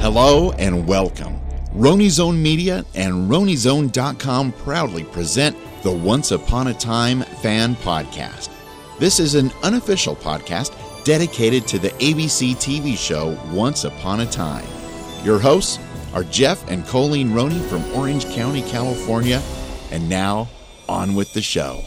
Hello and welcome. RoniZone Media and RoniZone.com proudly present the Once Upon a Time Fan Podcast. This is an unofficial podcast dedicated to the ABC TV show Once Upon a Time. Your hosts are Jeff and Colleen Roney from Orange County, California. And now, on with the show.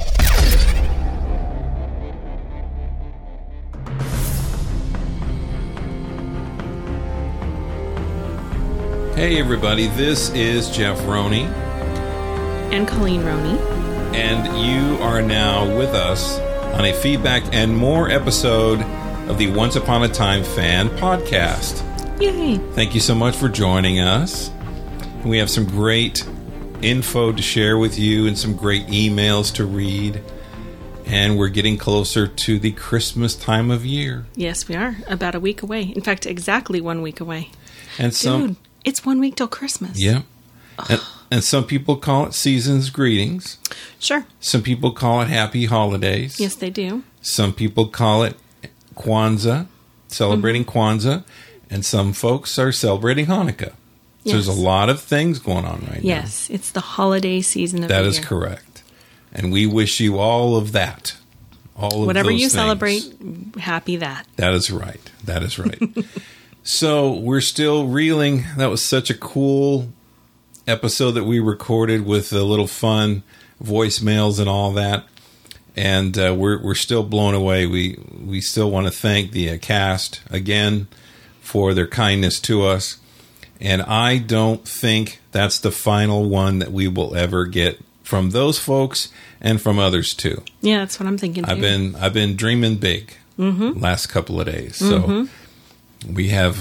Hey everybody, this is Jeff Roney. And Colleen Roney. And you are now with us on a feedback and more episode of the Once Upon a Time Fan Podcast. Yay! Thank you so much for joining us. We have some great info to share with you and some great emails to read. And we're getting closer to the Christmas time of year. Yes, we are. About a week away. In fact, exactly 1 week away. And Dude, it's 1 week till Christmas. Yeah. And some people call it season's greetings. Sure. Some people call it happy holidays. Yes, they do. Some people call it Kwanzaa, celebrating Kwanzaa. And some folks are celebrating Hanukkah. So Yes. there's a lot of things going on right now. Yes, it's the holiday season of the year. That is correct. And we wish you all of that. All of Whatever those you things. celebrate, happy that. That is right. That is right. So we're still reeling. That was such a cool episode that we recorded with a little fun voicemails and all that. And we're still blown away. We still want to thank the cast again for their kindness to us. And I don't think that's the final one that we will ever get from those folks and from others too. Yeah, that's what I'm thinking too. I've been dreaming big last couple of days. So we have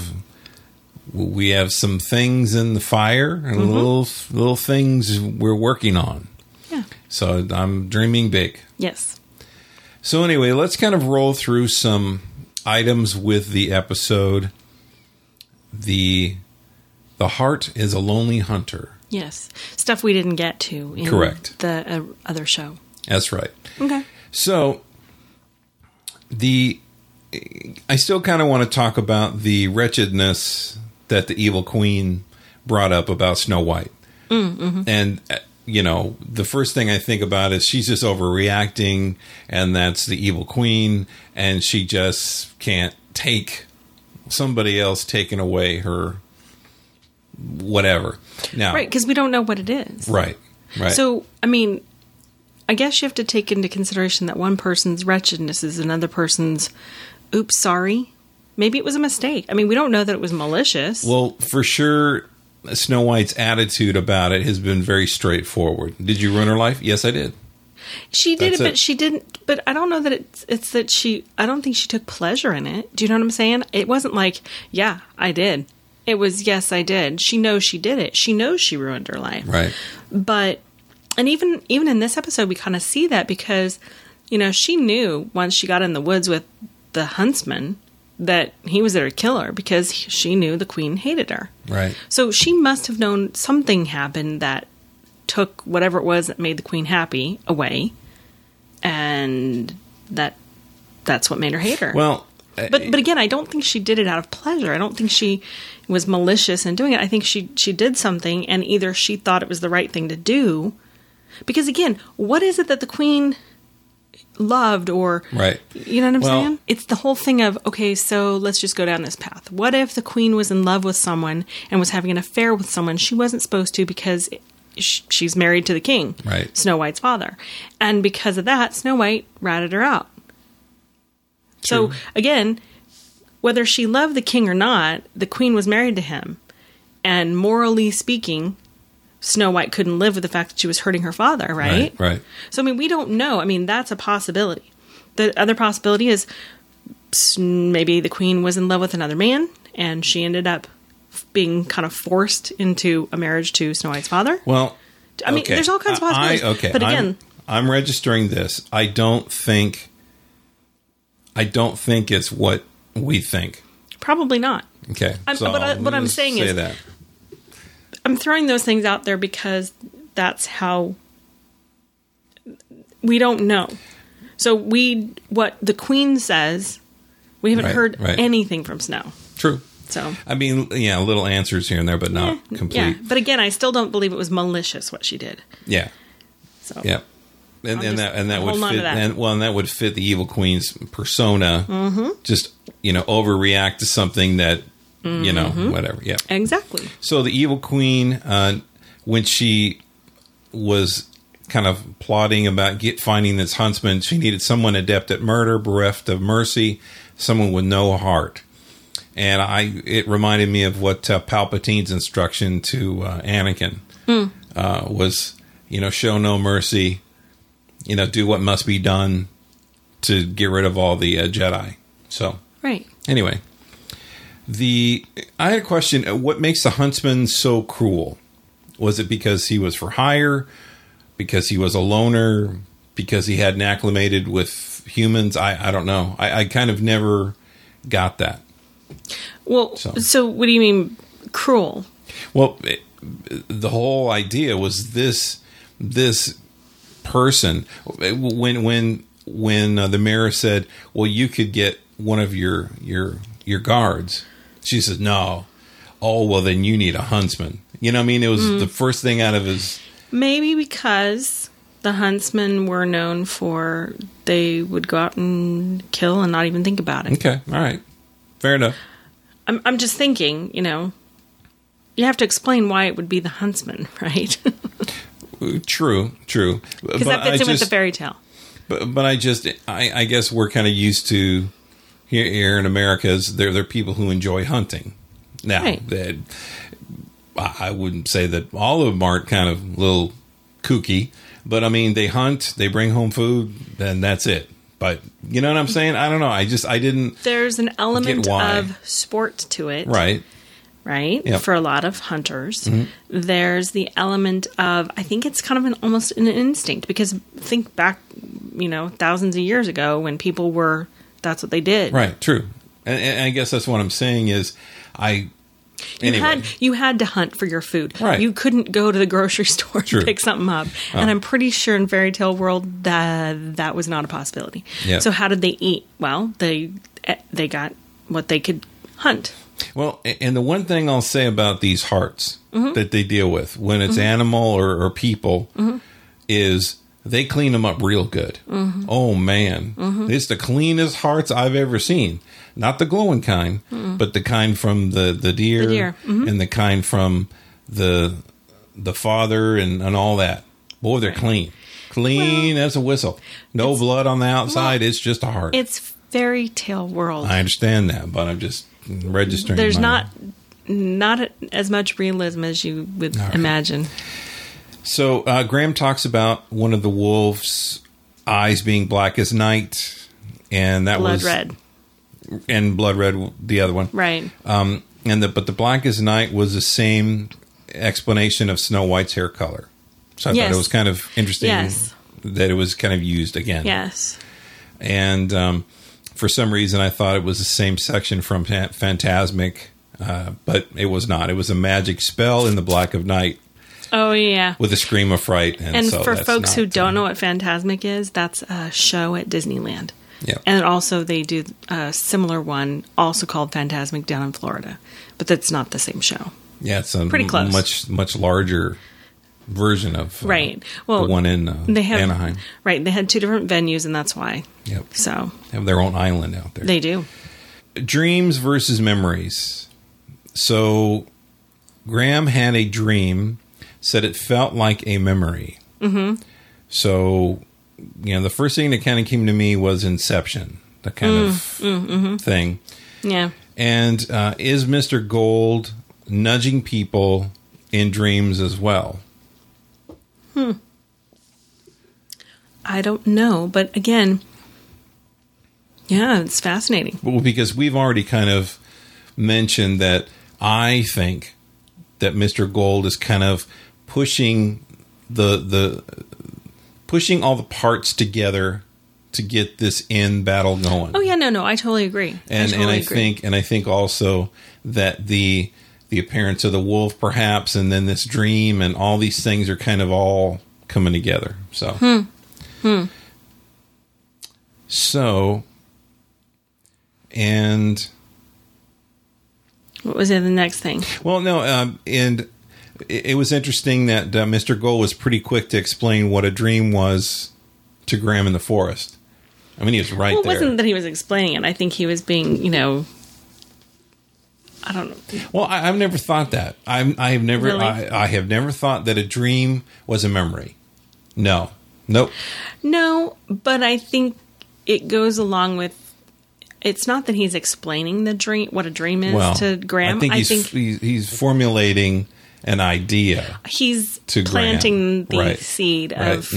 some things in the fire and little things we're working on. Yeah. So I'm dreaming big. Yes. So anyway, let's kind of roll through some items with the episode. The heart is a lonely hunter. Yes. Stuff we didn't get to in Correct. the other show. That's right. Okay. So I still kind of want to talk about the wretchedness that the evil queen brought up about Snow White. And, the first thing I think about is she's just overreacting, and that's the evil queen, and she just can't take somebody else taking away her whatever. Now, Right, because we don't know what it is. Right. So, I guess you have to take into consideration that one person's wretchedness is another person's, oops, sorry. Maybe it was a mistake. We don't know that it was malicious. Well, for sure, Snow White's attitude about it has been very straightforward. Did you ruin her life? Yes, I did. She did That's it, but it. she didn't. But I don't know that it's that she. I don't think she took pleasure in it. Do you know what I'm saying? It wasn't like, yeah, I did. It was, yes, I did. She knows she did it. She knows she ruined her life. Right. But, and even in this episode, we kind of see that because, she knew once she got in the woods with the huntsman that he was there to kill her because she knew the queen hated her. Right. So she must have known something happened that took whatever it was that made the queen happy away, and that's what made her hate her. Well, but again, I don't think she did it out of pleasure. I don't think she was malicious in doing it. I think she did something, and either she thought it was the right thing to do, because again, what is it that the queen loved, or right. You know what I'm saying? It's the whole thing of, okay, so let's just go down this path. What if the queen was in love with someone and was having an affair with someone she wasn't supposed to because she's married to the king, Right. Snow White's father, and because of that, Snow White ratted her out. True. So again, whether she loved the king or not, the queen was married to him, and morally speaking, Snow White couldn't live with the fact that she was hurting her father, right? Right. So, we don't know. That's a possibility. The other possibility is maybe the queen was in love with another man, and she ended up being kind of forced into a marriage to Snow White's father. Well, okay. There's all kinds of possibilities. But again, I'm registering this. I don't think it's what we think. probably not. Okay. What I'm saying is, that. I'm throwing those things out there because that's how we don't know. So what the queen says, we haven't heard anything from Snow. True. So, I mean, yeah, little answers here and there, but not complete. yeah. But again, I still don't believe it was malicious what she did. Yeah. So, Yeah. And that would hold on fit. to that. And that would fit the Evil Queen's persona. Mm-hmm. Just overreact to something that whatever. Yeah, exactly. So the Evil Queen, when she was kind of plotting about finding this huntsman, she needed someone adept at murder, bereft of mercy, someone with no heart. And it reminded me of what Palpatine's instruction to Anakin was. Show no mercy. Do what must be done to get rid of all the Jedi. So, right. Anyway, I had a question. What makes the huntsman so cruel? Was it because he was for hire? Because he was a loner? Because he hadn't acclimated with humans? I don't know. I kind of never got that. Well, so what do you mean cruel? Well, the whole idea was this person, when the mayor said, well, you could get one of your guards, she says, no. Oh, well, then you need a huntsman. You know what I mean? It was the first thing out of his... Maybe because the huntsmen were known for, they would go out and kill and not even think about it. Okay, all right. Fair enough. I'm just thinking, you have to explain why it would be the huntsman, right? True. Because that fits in with the fairy tale. But I guess we're kind of used to here in America, there are people who enjoy hunting. Now, right. I wouldn't say that all of them aren't kind of a little kooky, but I mean, they hunt, they bring home food, and that's it. But you know what I'm saying? I don't know. I didn't. There's an element of sport to it. Right. Yep. For a lot of hunters. Mm-hmm. There's the element of, I think it's kind of almost an instinct, because think back, thousands of years ago when people were, that's what they did. Right. True. And I guess that's what I'm saying is You had to hunt for your food. Right. You couldn't go to the grocery store and pick something up. And I'm pretty sure in fairy tale world that was not a possibility. Yep. So how did they eat? Well, they got what they could hunt. Well, and the one thing I'll say about these hearts that they deal with when it's animal or people is they clean them up real good. Mm-hmm. Oh, man. Mm-hmm. It's the cleanest hearts I've ever seen. Not the glowing kind, but the kind from the deer. And the kind from the father and all that. Boy, they're clean. Clean as a whistle. No blood on the outside. It's just a heart. It's fairy tale world. I understand that, but I'm just registering. There's not as much realism as you would imagine. So Graham talks about one of the wolves' eyes being black as night, and that blood red, and blood red, the other one, right? But the black as night was the same explanation of Snow White's hair color. So I thought it was kind of interesting that it was kind of used again. Yes, and for some reason I thought it was the same section from Phantasmic, but it was not. It was a magic spell in the black of night. Oh, yeah. With a scream of fright. And so for folks who don't know what Phantasmic is, that's a show at Disneyland. Yeah. And also they do a similar one, also called Phantasmic, down in Florida. But that's not the same show. Yeah, it's a pretty close. much larger version of right. Well, the one in Anaheim. Right. They had two different venues, and that's why. Yep. So they have their own island out there. They do. Dreams versus memories. So Graham had a dream, said it felt like a memory. Mm-hmm. So, the first thing that kind of came to me was Inception, the kind of thing. Yeah. And is Mr. Gold nudging people in dreams as well? I don't know, but again, yeah, it's fascinating. Well, because we've already kind of mentioned that I think that Mr. Gold is kind of pushing pushing all the parts together to get this end battle going. Oh yeah, no, I totally agree. I think also that the appearance of the wolf, perhaps, and then this dream, and all these things are kind of all coming together. So, so, and What was the next thing? Well, no, and it was interesting that Mr. Gold was pretty quick to explain what a dream was to Graham in the forest. I mean, he was right there. Well, it wasn't that he was explaining it. I think he was being, I don't know. Well, I've never thought that. I have never. Really? I have never thought that a dream was a memory. No. Nope. No, but I think it goes along with. It's not that he's explaining the dream, what a dream is to Graham. I think he's formulating an idea. He's to planting Graham. the seed of.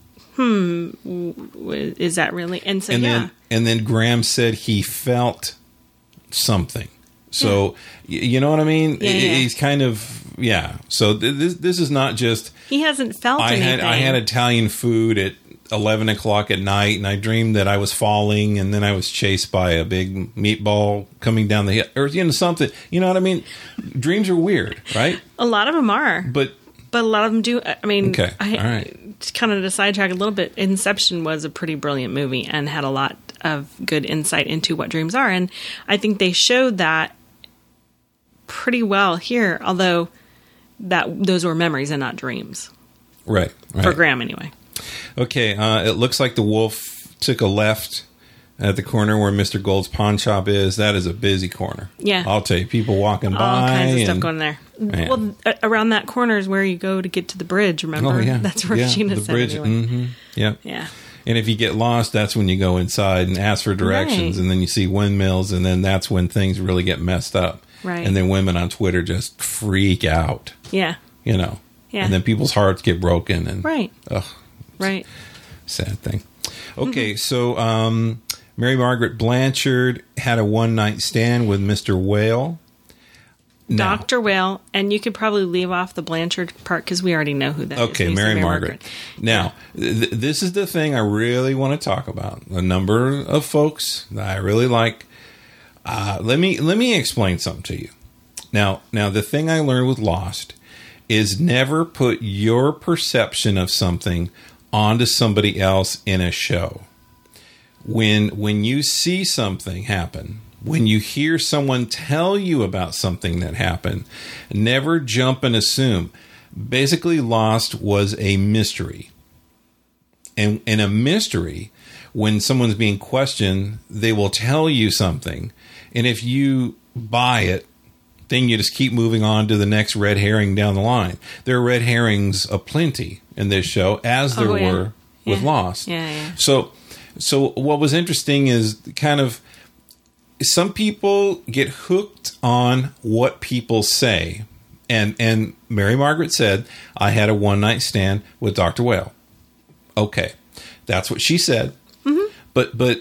Is that really? And so and then Graham said he felt something. So you know what I mean? Yeah, yeah. He's kind of So this is not just he hasn't felt anything. I had Italian food at 11 o'clock at night, and I dreamed that I was falling, and then I was chased by a big meatball coming down the hill, or something. You know what I mean? Dreams are weird, right? A lot of them are, but a lot of them do. I mean, okay, all right. Kind of to sidetrack a little bit, Inception was a pretty brilliant movie and had a lot of good insight into what dreams are, and I think they showed that pretty well here. Although those were memories and not dreams, right? For Graham, anyway. Okay, it looks like the wolf took a left at the corner where Mr. Gold's pawn shop is. That is a busy corner. Yeah. I'll tell you, people walking by. All kinds of stuff going there. Man. Well, around that corner is where you go to get to the bridge, remember? Oh, yeah. That's where Sheena the said bridge. anyway. Mm-hmm. Yeah. Yeah. And if you get lost, that's when you go inside and ask for directions, Right. and then you see windmills, and then that's when things really get messed up. Right. And then women on Twitter just freak out. Yeah. Yeah. And then people's hearts get broken. And, Right. Ugh. Right. Sad thing. Okay, so Mary Margaret Blanchard had a one-night stand with Mr. Whale. Now, Dr. Whale, and you could probably leave off the Blanchard part because we already know who that is. Okay, We said Mary Margaret. Now, this is the thing I really want to talk about. A number of folks that I really like. Let me explain something to you. Now, the thing I learned with Lost is never put your perception of something onto somebody else in a show. When you see something happen, when you hear someone tell you about something that happened, never jump and assume. Basically, Lost was a mystery. And in a mystery, when someone's being questioned, they will tell you something. And if you buy it, then you just keep moving on to the next red herring down the line. There are red herrings aplenty in this show, as there were with Lost. Yeah. So what was interesting is kind of some people get hooked on what people say. And Mary Margaret said, I had a one-night stand with Dr. Whale. Okay. That's what she said. Mm-hmm. But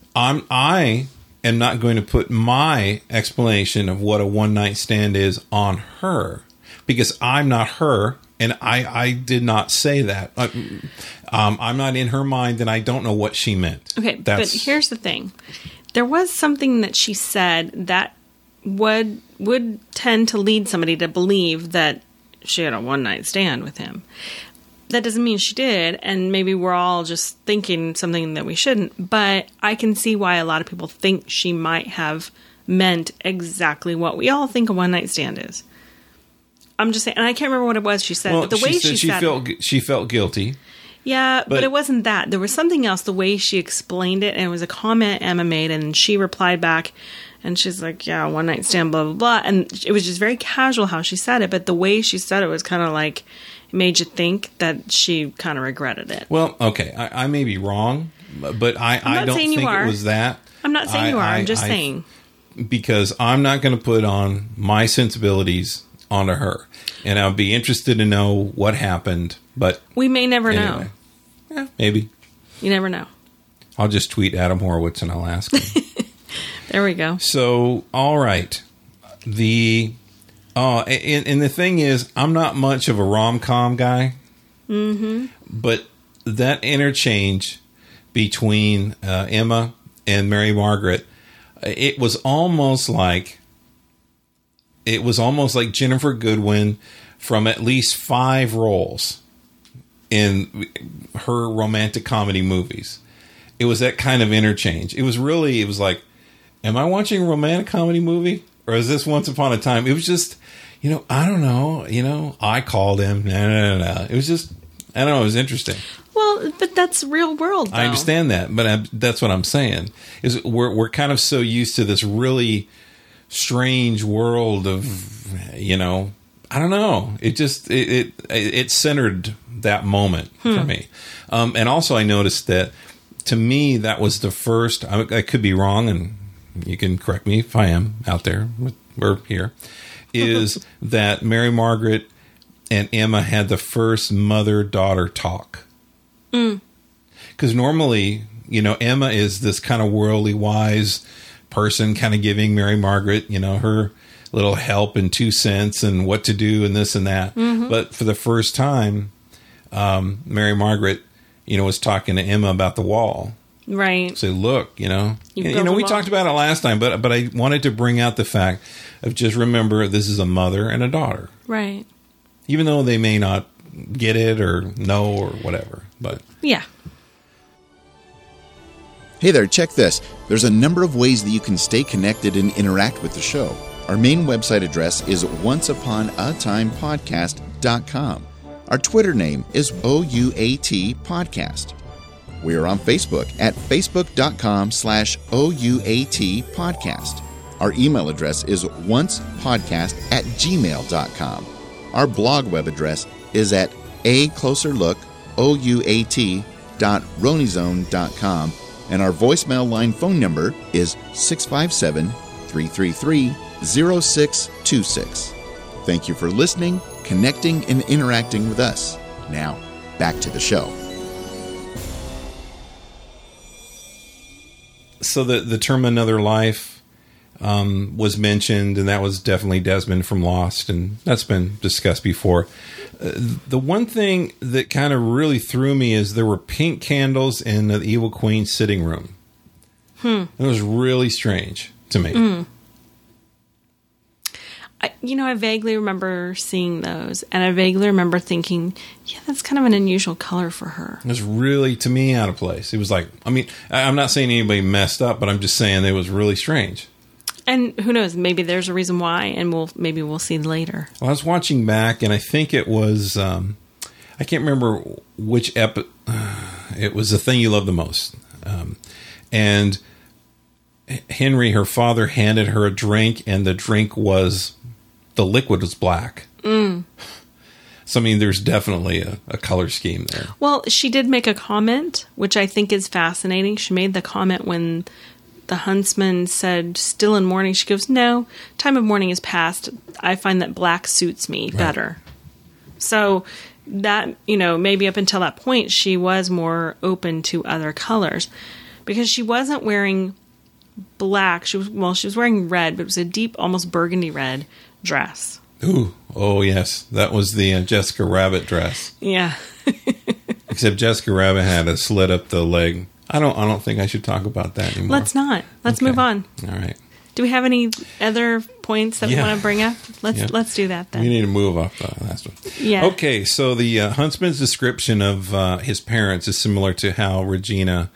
I am not going to put my explanation of what a one-night stand is on her, because I'm not her, and I did not say that. I'm not in her mind, and I don't know what she meant. Okay, but here's the thing. There was something that she said that would tend to lead somebody to believe that she had a one-night stand with him. That doesn't mean she did, and maybe we're all just thinking something that we shouldn't, but I can see why a lot of people think she might have meant exactly what we all think a one-night stand is. I'm just saying, and I can't remember what it was she said, but the way she said it, she felt guilty. Yeah, but it wasn't that. There was something else, the way she explained it, and it was a comment Emma made, and she replied back, and she's like, yeah, one-night stand, blah, blah, blah, and it was just very casual how she said it, but the way she said it was kind of like, it made you think that she kind of regretted it. Well, okay, I may be wrong, but I don't think it was that. I'm not saying you are, I'm just saying. Because I'm not going to put on my sensibilities onto her, and I'll be interested to know what happened, but we may never know. Yeah, maybe. You never know. I'll just tweet Adam Horowitz and I'll ask him. There we go. So, all right. And the thing is, I'm not much of a rom-com guy. Mm-hmm. But that interchange between Emma and Mary Margaret, it was almost like Jennifer Goodwin from at least 5 roles in her romantic comedy movies. It was that kind of interchange. It was like, am I watching a romantic comedy movie or is this Once Upon a Time? It was just, I don't know. I called him. No. It was just, I don't know. It was interesting. Well, but that's real world, though. I understand that, but that's what I'm saying. Is we're kind of so used to this really strange world of, I don't know. It just it centered that moment for me. And also, I noticed that to me that was the first. I could be wrong, and you can correct me if I am out there. We're here. Is that Mary Margaret and Emma had the first mother-daughter talk? Because normally, Emma is this kind of worldly wise person, kind of giving Mary Margaret, her little help and 2 cents and what to do and this and that. Mm-hmm. But for the first time, Mary Margaret, was talking to Emma about the wall. Right. Say, look, we talked about it last time, but I wanted to bring out the fact of just remember this is a mother and a daughter. Right. Even though they may not get it or know or whatever, but yeah. Hey there, check this. There's a number of ways that you can stay connected and interact with the show. Our main website address is onceuponatimepodcast.com. Our Twitter name is OUAT Podcast. We are on Facebook at facebook.com/OUAT Podcast. Our email address is oncepodcast@gmail.com. Our blog web address is at acloserlookouat.ronizone.com, and our voicemail line phone number is 657-333-0626. Thank you for listening, connecting, and interacting with us. Now, back to the show. So the term "another life" was mentioned, and that was definitely Desmond from Lost, and that's been discussed before. The one thing that kind of really threw me is there were pink candles in the Evil Queen's sitting room. It was really strange to me. I vaguely remember seeing those, and I vaguely remember thinking, yeah, that's kind of an unusual color for her. It was really, to me, out of place. It was like, I'm not saying anybody messed up, but I'm just saying it was really strange. And who knows, maybe there's a reason why, and we'll see later. Well, I was watching back, and I think it was, I can't remember which it was The Thing You Love the Most. And Henry, her father, handed her a drink, and the drink the liquid was black. So, there's definitely a color scheme there. Well, she did make a comment, which I think is fascinating. She made the comment when the huntsman said, still in mourning. She goes, no, time of mourning is past. I find that black suits me better. So that, maybe up until that point, she was more open to other colors because she wasn't wearing black. She was wearing red, but it was a deep, almost burgundy red dress. Ooh. Oh, yes. That was the Jessica Rabbit dress. Yeah. Except Jessica Rabbit had a slit up the leg. I don't think I should talk about that anymore. Let's not. Let's move on. All right. Do we have any other points that we want to bring up? Let's do that then. We need to move off the last one. Yeah. Okay, so the huntsman's description of his parents is similar to how Regina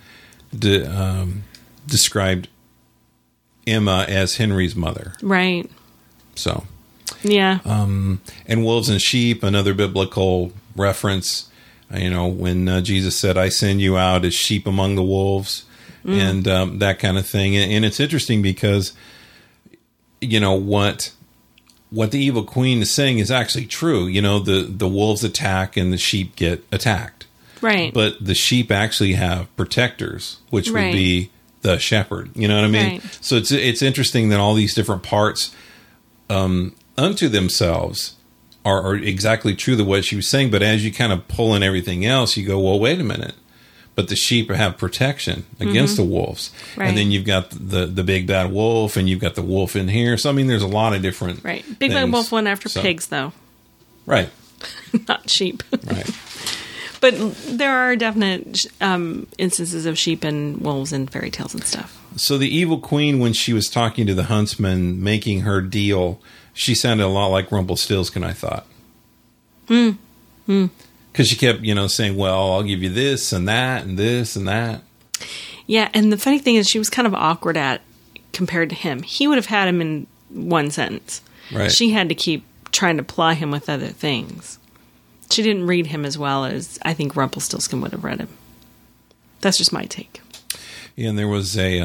described Emma as Henry's mother. Right. So. Yeah. And wolves and sheep, another biblical reference. When Jesus said, I send you out as sheep among the wolves, and that kind of thing. And it's interesting because, what the Evil Queen is saying is actually true. The wolves attack and the sheep get attacked. Right. But the sheep actually have protectors, which would be the shepherd. You know what I mean? Right. So it's interesting that all these different parts unto themselves are exactly true to what she was saying, but as you kind of pull in everything else, you go, well, wait a minute. But the sheep have protection against the wolves. Right. And then you've got the big bad wolf, and you've got the wolf in here. So, there's a lot of different Big bad wolf went after pigs, though. Right. Not sheep. Right. But there are definite instances of sheep and wolves in fairy tales and stuff. So the Evil Queen, when she was talking to the huntsman, making her deal, she sounded a lot like Rumpelstiltskin, I thought. Because she kept, saying, well, I'll give you this and that and this and that. Yeah, and the funny thing is she was kind of awkward compared to him. He would have had him one sentence. Right. She had to keep trying to ply him with other things. She didn't read him as well as I think Rumpelstiltskin would have read him. That's just my take. Yeah, and there was a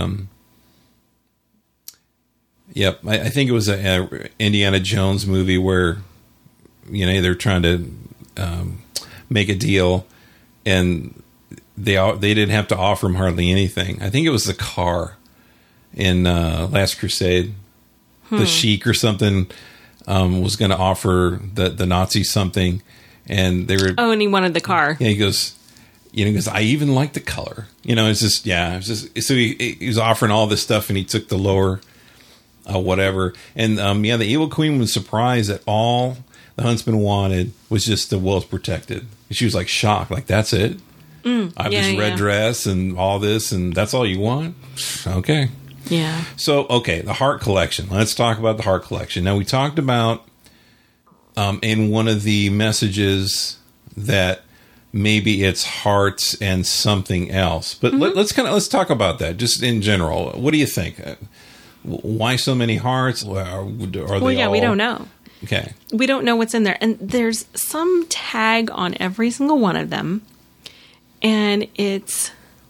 I think it was a Indiana Jones movie where, you know, they're trying to make a deal, and they didn't have to offer him hardly anything. I think it was the car in Last Crusade. The Sheik or something was going to offer the Nazis something, and they were. Oh, and he wanted the car. Yeah, he goes. You know, he goes, I even like the color. You know, it's just, yeah. It's just, so he was offering all this stuff, and he took the lower, whatever. And, the Evil Queen was surprised that all the huntsman wanted was just the Wells protected. And she was, like, shocked. Like, that's it? I have this red dress and all this, and that's all you want? Okay. Yeah. So, okay, the Heart Collection. Let's talk about the Heart Collection. Now, we talked about, in one of the messages that maybe it's hearts and something else. But let's talk about that just in general. What do you think? Why so many hearts? Are they all... we don't know. Okay. We don't know what's in there. And there's some tag on every single one of them. And it's...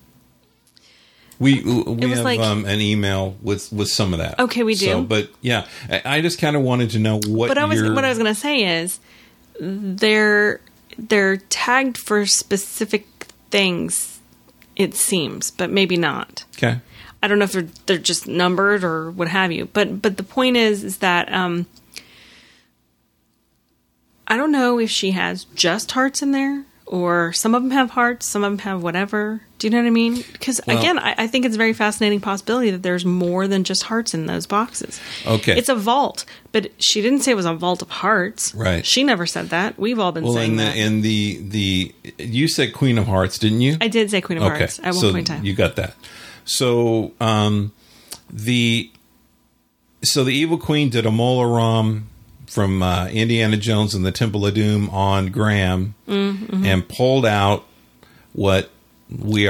We have like, an email with some of that. Okay, we do. So, but yeah, I just kind of wanted to know what. But what I was going to say is they're tagged for specific things. It seems, but maybe not. Okay. I don't know if they're just numbered or what have you. But the point is that I don't know if she has just hearts in there. Or some of them have hearts, some of them have whatever. Do you know what I mean? Because, again, I think it's a very fascinating possibility that there's more than just hearts in those boxes. Okay. It's a vault, but she didn't say it was a vault of hearts. Right. She never said that. We've all been saying that. Well, you said Queen of Hearts, didn't you? I did say Queen of Hearts at one point in time. You got that. So, the Evil Queen did a Molaram from Indiana Jones and the Temple of Doom on Graham and pulled out what we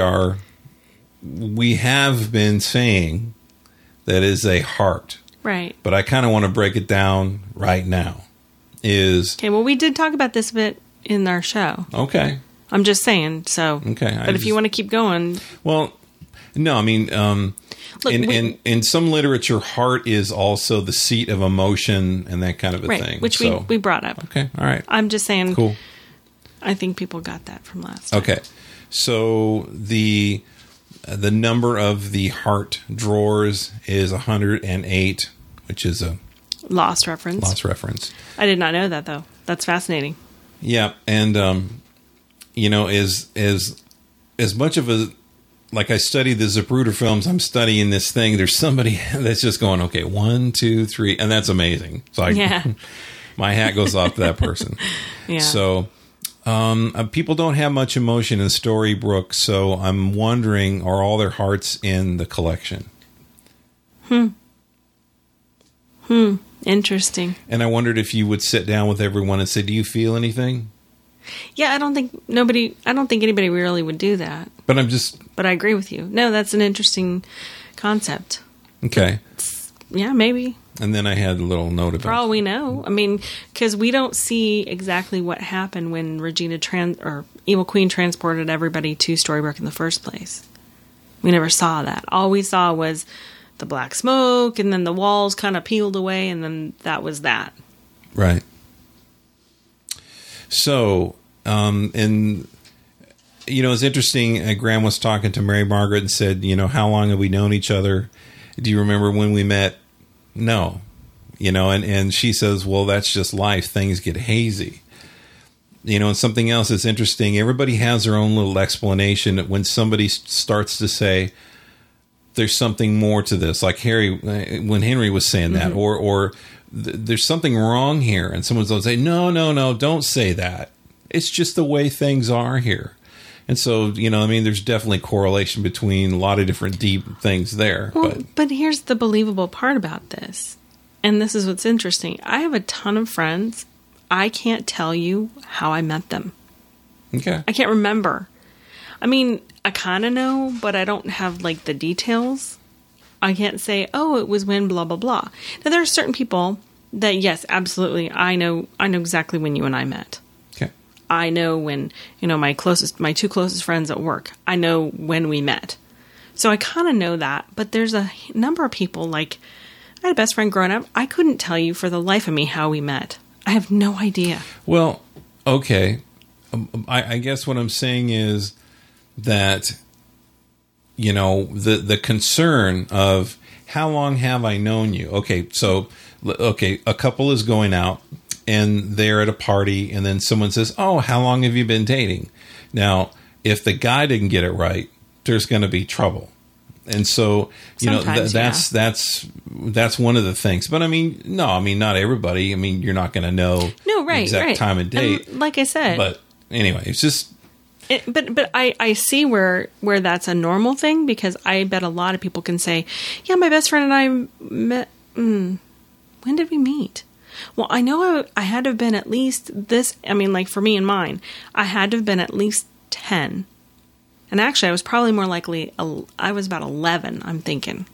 have been saying that is a heart. Right. But I kind of want to break it down right now. Okay, well, we did talk about this a bit in our show. Okay. I'm just saying, so. Okay. But if you want to keep going. Well, no, I mean... Look, in some literature, heart is also the seat of emotion and that kind of a thing. Which we brought up. Okay, all right. I'm just saying. Cool. I think people got that from last time. Okay, so the number of the heart drawers is 108, which is a lost reference. I did not know that, though. That's fascinating. Yeah, and as much of a... Like I study the Zapruder films, I'm studying this thing. There's somebody that's just going, okay, 1, 2, 3, and that's amazing. So my hat goes off to that person. Yeah. So people don't have much emotion in Storybrooke, so I'm wondering, are all their hearts in the collection? Interesting. And I wondered if you would sit down with everyone and say, do you feel anything? Yeah, I don't think anybody really would do that. But I agree with you. No, that's an interesting concept. Okay. Yeah, maybe. And then I had a little note about... For all we know. I mean, because we don't see exactly what happened when Regina or Evil Queen transported everybody to Storybrooke in the first place. We never saw that. All we saw was the black smoke, and then the walls kind of peeled away, and then that was that. Right. So, it's interesting. Graham was talking to Mary Margaret and said, how long have we known each other? Do you remember when we met? No. And she says, well, that's just life. Things get hazy. And something else that's interesting. Everybody has their own little explanation when somebody starts to say, there's something more to this. Like when Henry was saying that, or there's something wrong here, and someone's going to say, no, don't say that. It's just the way things are here. And so, there's definitely correlation between a lot of different deep things there. Well, but here's the believable part about this, and this is what's interesting. I have a ton of friends. I can't tell you how I met them. Okay. I can't remember. I mean, I kind of know, but I don't have, the details. I can't say, oh, it was when blah, blah, blah. Now, there are certain people that, yes, absolutely, I know exactly when you and I met. Okay. I know when, my two closest friends at work, I know when we met. So I kind of know that, but there's a number of people, like, I had a best friend growing up. I couldn't tell you for the life of me how we met. I have no idea. Well, okay. I guess what I'm saying is that, the concern of how long have I known you? Okay, so, a couple is going out and they're at a party and then someone says, oh, how long have you been dating? Now, if the guy didn't get it right, there's going to be trouble. And so, that's one of the things. But not everybody. You're not going to know the exact time and date. And like I said. But anyway, it's just. But I see where that's a normal thing, because I bet a lot of people can say, yeah, my best friend and I met. When did we meet? Well, I know I had to have been at least this. Like for me and mine, I had to have been at least 10. And actually, I was probably more likely, I was about 11, I'm thinking.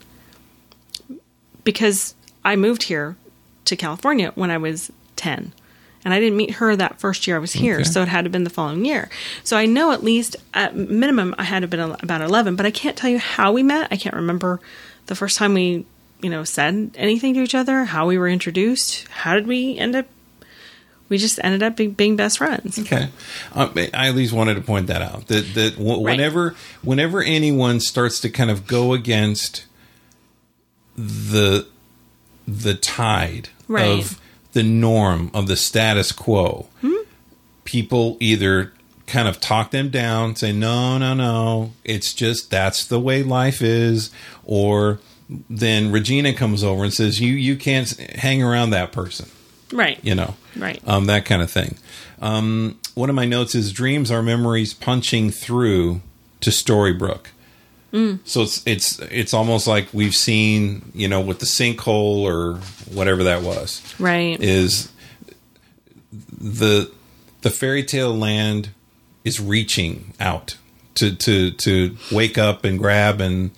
Because I moved here to California when I was 10. And I didn't meet her that first year I was here, so it had to have been the following year. So I know at least, at minimum, I had to have been about 11. But I can't tell you how we met. I can't remember the first time we, said anything to each other, how we were introduced. How did we end up? We just ended up being best friends. Okay. I at least wanted to point that out. That whenever anyone starts to kind of go against the tide of the norm, of the status quo, people either kind of talk them down, say, no, it's just that's the way life is, or then Regina comes over and says, you can't hang around that person. Right. Right. That kind of thing. One of my notes is dreams are memories punching through to Storybrooke. So it's almost like we've seen, with the sinkhole or whatever that was. Right. Is the fairy tale land is reaching out to wake up and grab and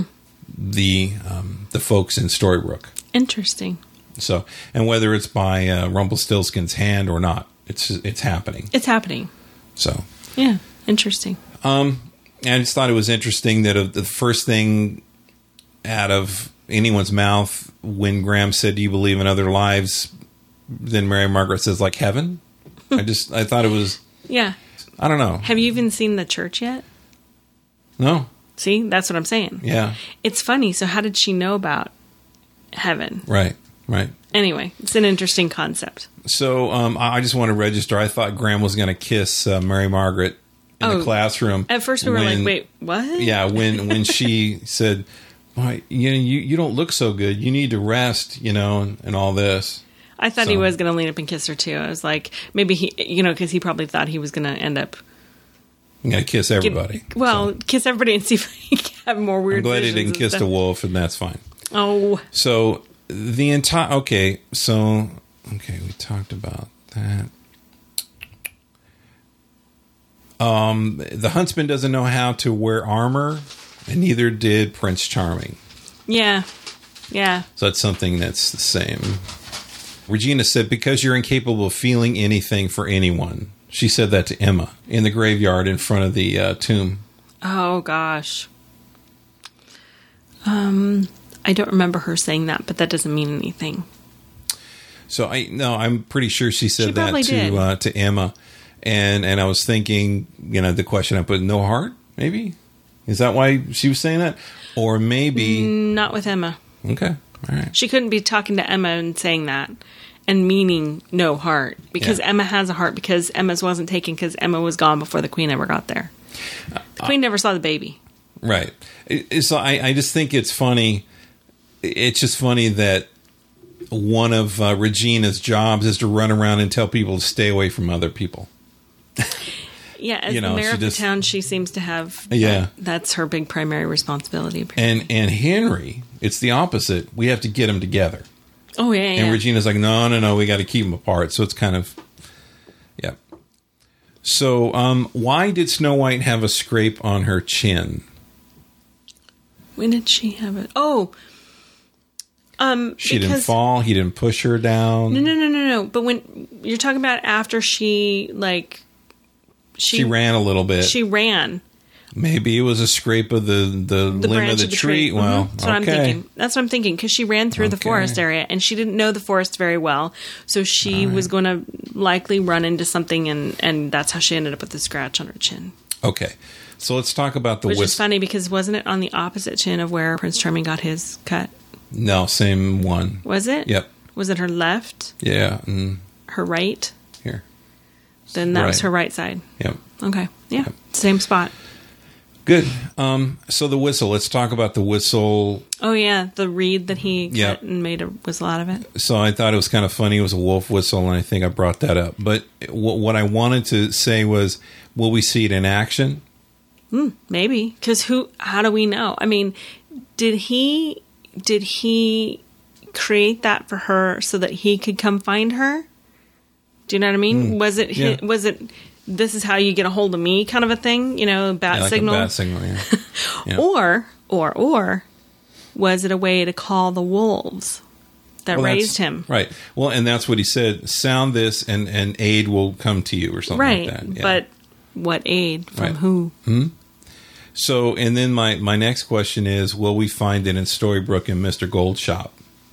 the folks in Storybrooke. Interesting. So, and whether it's by Rumpelstiltskin's hand or not, it's happening. It's happening. So, yeah, interesting. I just thought it was interesting that the first thing out of anyone's mouth when Graham said, "Do you believe in other lives?" Then Mary Margaret says, "Like heaven." I thought it was. Yeah. I don't know. Have you even seen the church yet? No. See, that's what I'm saying. Yeah. It's funny. So, how did she know about heaven? Right. Anyway, it's an interesting concept. So I just want to register. I thought Graham was going to kiss Mary Margaret in the classroom. At first we were like, wait, what? Yeah, when she said, well, you don't look so good. You need to rest, and all this. I thought he was going to lean up and kiss her too. I was like, maybe he, because he probably thought he was going to end up. I'm going to kiss everybody. Kiss everybody and see if he can have more weird I'm glad he didn't kiss the wolf, and that's fine. Oh. So... we talked about that. The huntsman doesn't know how to wear armor, and neither did Prince Charming. Yeah. So that's something that's the same. Regina said, because you're incapable of feeling anything for anyone. She said that to Emma in the graveyard in front of the tomb. Oh, gosh. I don't remember her saying that, but that doesn't mean anything. So I'm pretty sure she said that to Emma, and I was thinking, the question I put, no heart, maybe? Is that why she was saying that, or maybe not with Emma? Okay, all right. She couldn't be talking to Emma and saying that and meaning no heart, because Emma has a heart, because Emma's wasn't taken because Emma was gone before the Queen ever got there. The Queen never saw the baby. Right. So I just think it's funny. It's just funny that one of Regina's jobs is to run around and tell people to stay away from other people. Yeah, as the mayor of the town, she seems to have. That's her big primary responsibility. Apparently. And Henry, it's the opposite. We have to get them together. Oh yeah. And Regina's like, no, we got to keep them apart. So it's kind of, yeah. So why did Snow White have a scrape on her chin? When did she have it? Oh, She didn't fall. He didn't push her down. No. But when you're talking about after she ran a little bit. She ran. Maybe it was a scrape of the limb of the tree. Well, That's what I'm thinking. That's what I'm thinking, because she ran through the forest area, and she didn't know the forest very well, so she was going to likely run into something, and that's how she ended up with the scratch on her chin. Okay, so let's talk about the Which whistle. is funny, because wasn't it on the opposite chin of where Prince Charming got his cut? No, same one. Was it? Yep. Was it her left? Yeah. Her right? Here. Then that was Right. her right side. Yep. Okay. Yeah. Same spot. Good. So the whistle. Let's talk about the whistle. Oh, yeah. The reed that he Yep. cut and made a whistle out of it. So I thought it was kind of funny. It was a wolf whistle, and I think I brought that up. But what I wanted to say was, will we see it in action? Maybe. Because how do we know? I mean, did he create that for her so that he could come find her? Do you know what I mean? Was it Yeah. this is how you get a hold of me kind of a thing? You know, bat Like signal? a bat signal, yeah. Yeah. Or was it a way to call the wolves that Well, raised him? Right. Well, and that's what he said. Sound this, and aid will come to you, or something Right. like that. Yeah. But what aid from Right. who? So, and then my next question is, will we find it in Storybrooke and Mr. Gold's shop?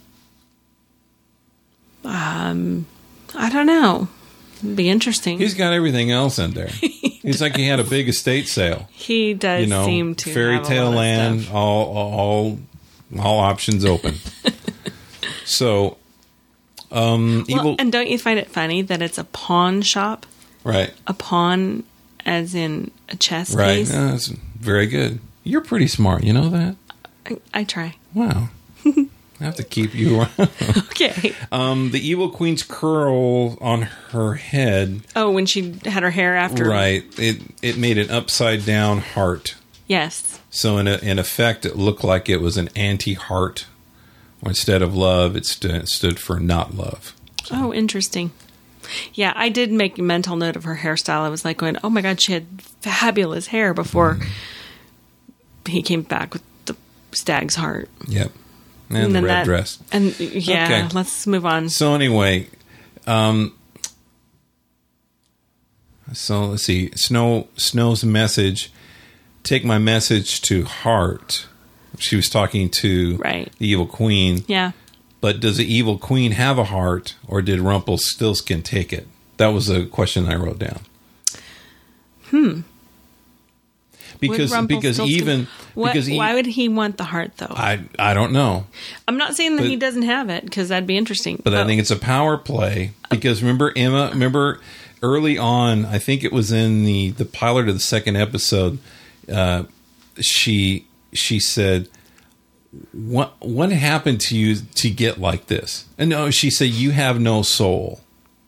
I don't know. It'd be interesting. He's got everything else in there. He's like he had a big estate sale. He does You know, seem to fairy have a tale lot of land, stuff. all options open. So, Well, evil, and don't you find it funny that it's a pawn shop? right? A pawn, as in a chess Right. piece. No, that's very good. You're pretty smart. You know that? I try. Wow. I have to keep you around. Okay. The evil queen's curl on her head, Oh, when she had her hair after. right? It made an upside down heart. Yes. So in effect, it looked like it was an anti-heart. Or instead of love, it stood for not love. Oh, interesting. Yeah, I did make a mental note of her hairstyle. I was like going, oh my God, she had fabulous hair before he came back with the stag's heart. Yep. And the then red dress. And yeah, Okay. let's move on. So anyway, so let's see. Snow's message. Take my message to heart. She was talking to Right. the evil queen. Yeah. But does the evil queen have a heart, or did Rumpelstiltskin take it? That was a question I wrote down. Because Rumpelstiltskin- because why would he want the heart though? I don't know. I'm not saying that but- he doesn't have it, because that'd be interesting. But I think it's a power play because remember early on, I think it was in the pilot of the second episode, she said, what happened to you to get like this? And no, she said, you have no soul.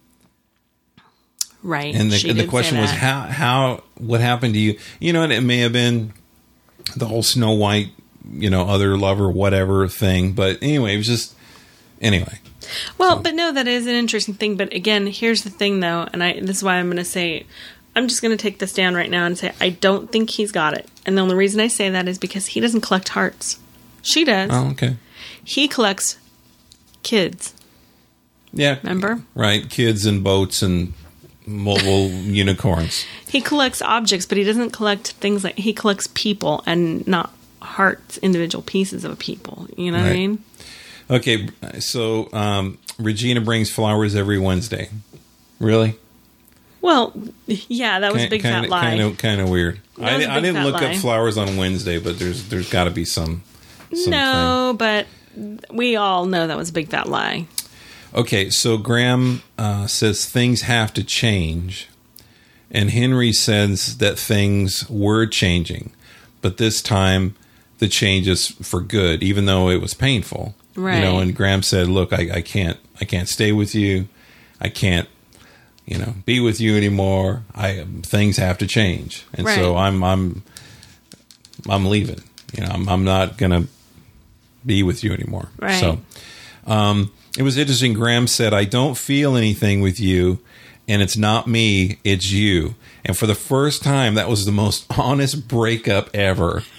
right. And she the did question say was that. what happened to you? You know, and it may have been the whole Snow White, other lover, whatever thing. But anyway, it was just, anyway. Well, but no, that is an interesting thing. But again, here's the thing, though, and this is why I'm going to say, I'm just going to take this down right now and say I don't think he's got it. And the only reason I say that is because he doesn't collect hearts. She does. Oh, okay. He collects kids. Yeah. Remember? Right. Kids and boats and mobile unicorns. He collects objects, but he doesn't collect things like he collects people and not hearts, individual pieces of people. You know what I Right. mean? Okay. So Regina brings flowers every Wednesday. Really? Well, yeah, that was a big fat lie. Kind of weird. That was a I big didn't fat look lie. up flowers on Wednesday, but there's got to be some. No, but we all know that was a big fat lie. Okay, so Graham says things have to change, and Henry says that things were changing, but this time the change is for good, even though it was painful. Right. And Graham said, "Look, I can't stay with you. I can't, be with you anymore. Things have to change, and so Right. I'm leaving. I'm not gonna be with you anymore." Right. So. It was interesting. Graham said, I don't feel anything with you, and it's not me, it's you. And for the first time, that was the most honest breakup ever.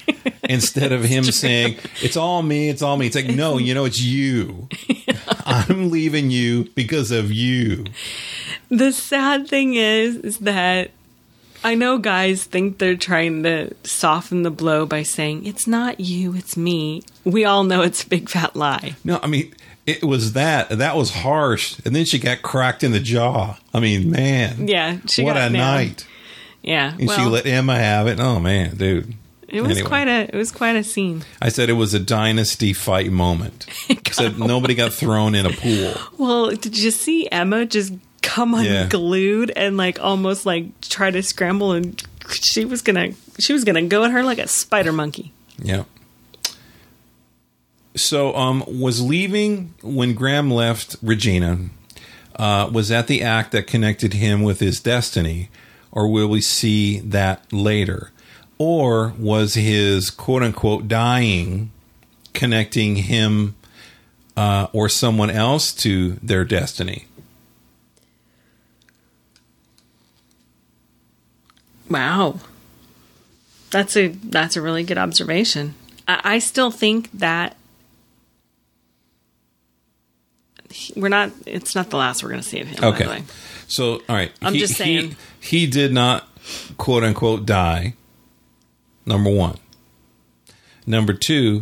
instead of him saying, it's all me, it's all me. It's like, no, it's you. I'm leaving you because of you. The sad thing is that I know guys think they're trying to soften the blow by saying, it's not you, it's me. We all know it's a big fat lie. No, I mean, it was that was harsh. And then she got cracked in the jaw. I mean, man. Yeah. What a night. Yeah. And she let Emma have it. Oh, man, dude. It was quite a scene. I said it was a dynasty fight moment. Except nobody got thrown in a pool. Well, did you see Emma just come unglued and almost try to scramble, and she was gonna go at her like a spider monkey. Yeah. So was leaving when Graham left Regina, was that the act that connected him with his destiny, or will we see that later? Or was his quote-unquote dying connecting him or someone else to their destiny? Wow. That's a really good observation. I still think that it's not the last we're going to see of him, okay. by the way. So, all right. I'm just saying. He did not, quote-unquote, die. Number one. Number two,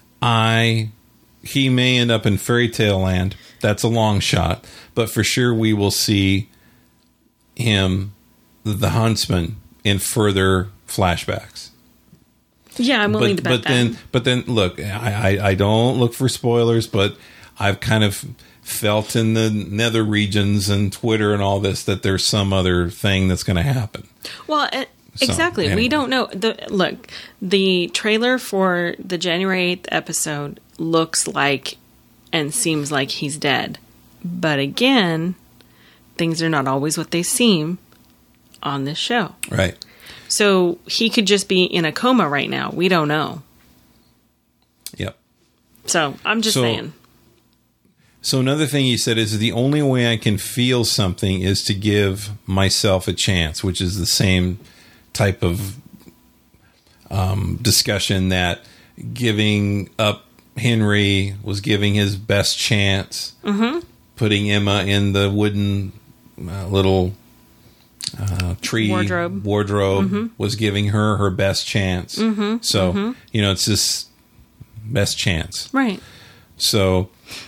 he may end up in fairy tale land. That's a long shot. But for sure we will see him, the huntsman, in further flashbacks. Yeah, I'm willing to bet that. But then, look, I don't look for spoilers, but I've kind of felt in the nether regions and Twitter and all this that there's some other thing that's going to happen. Well, exactly. Anyway. We don't know. Look, the trailer for the January 8th episode looks like and seems like he's dead. But again, things are not always what they seem on this show. Right. So he could just be in a coma right now. We don't know. Yep. So I'm just saying. So another thing he said is the only way I can feel something is to give myself a chance, which is the same type of discussion that giving up Henry was giving his best chance. Mm-hmm. Putting Emma in the wooden little tree wardrobe mm-hmm. was giving her best chance. Mm-hmm. So, mm-hmm. It's this best chance. Right. So,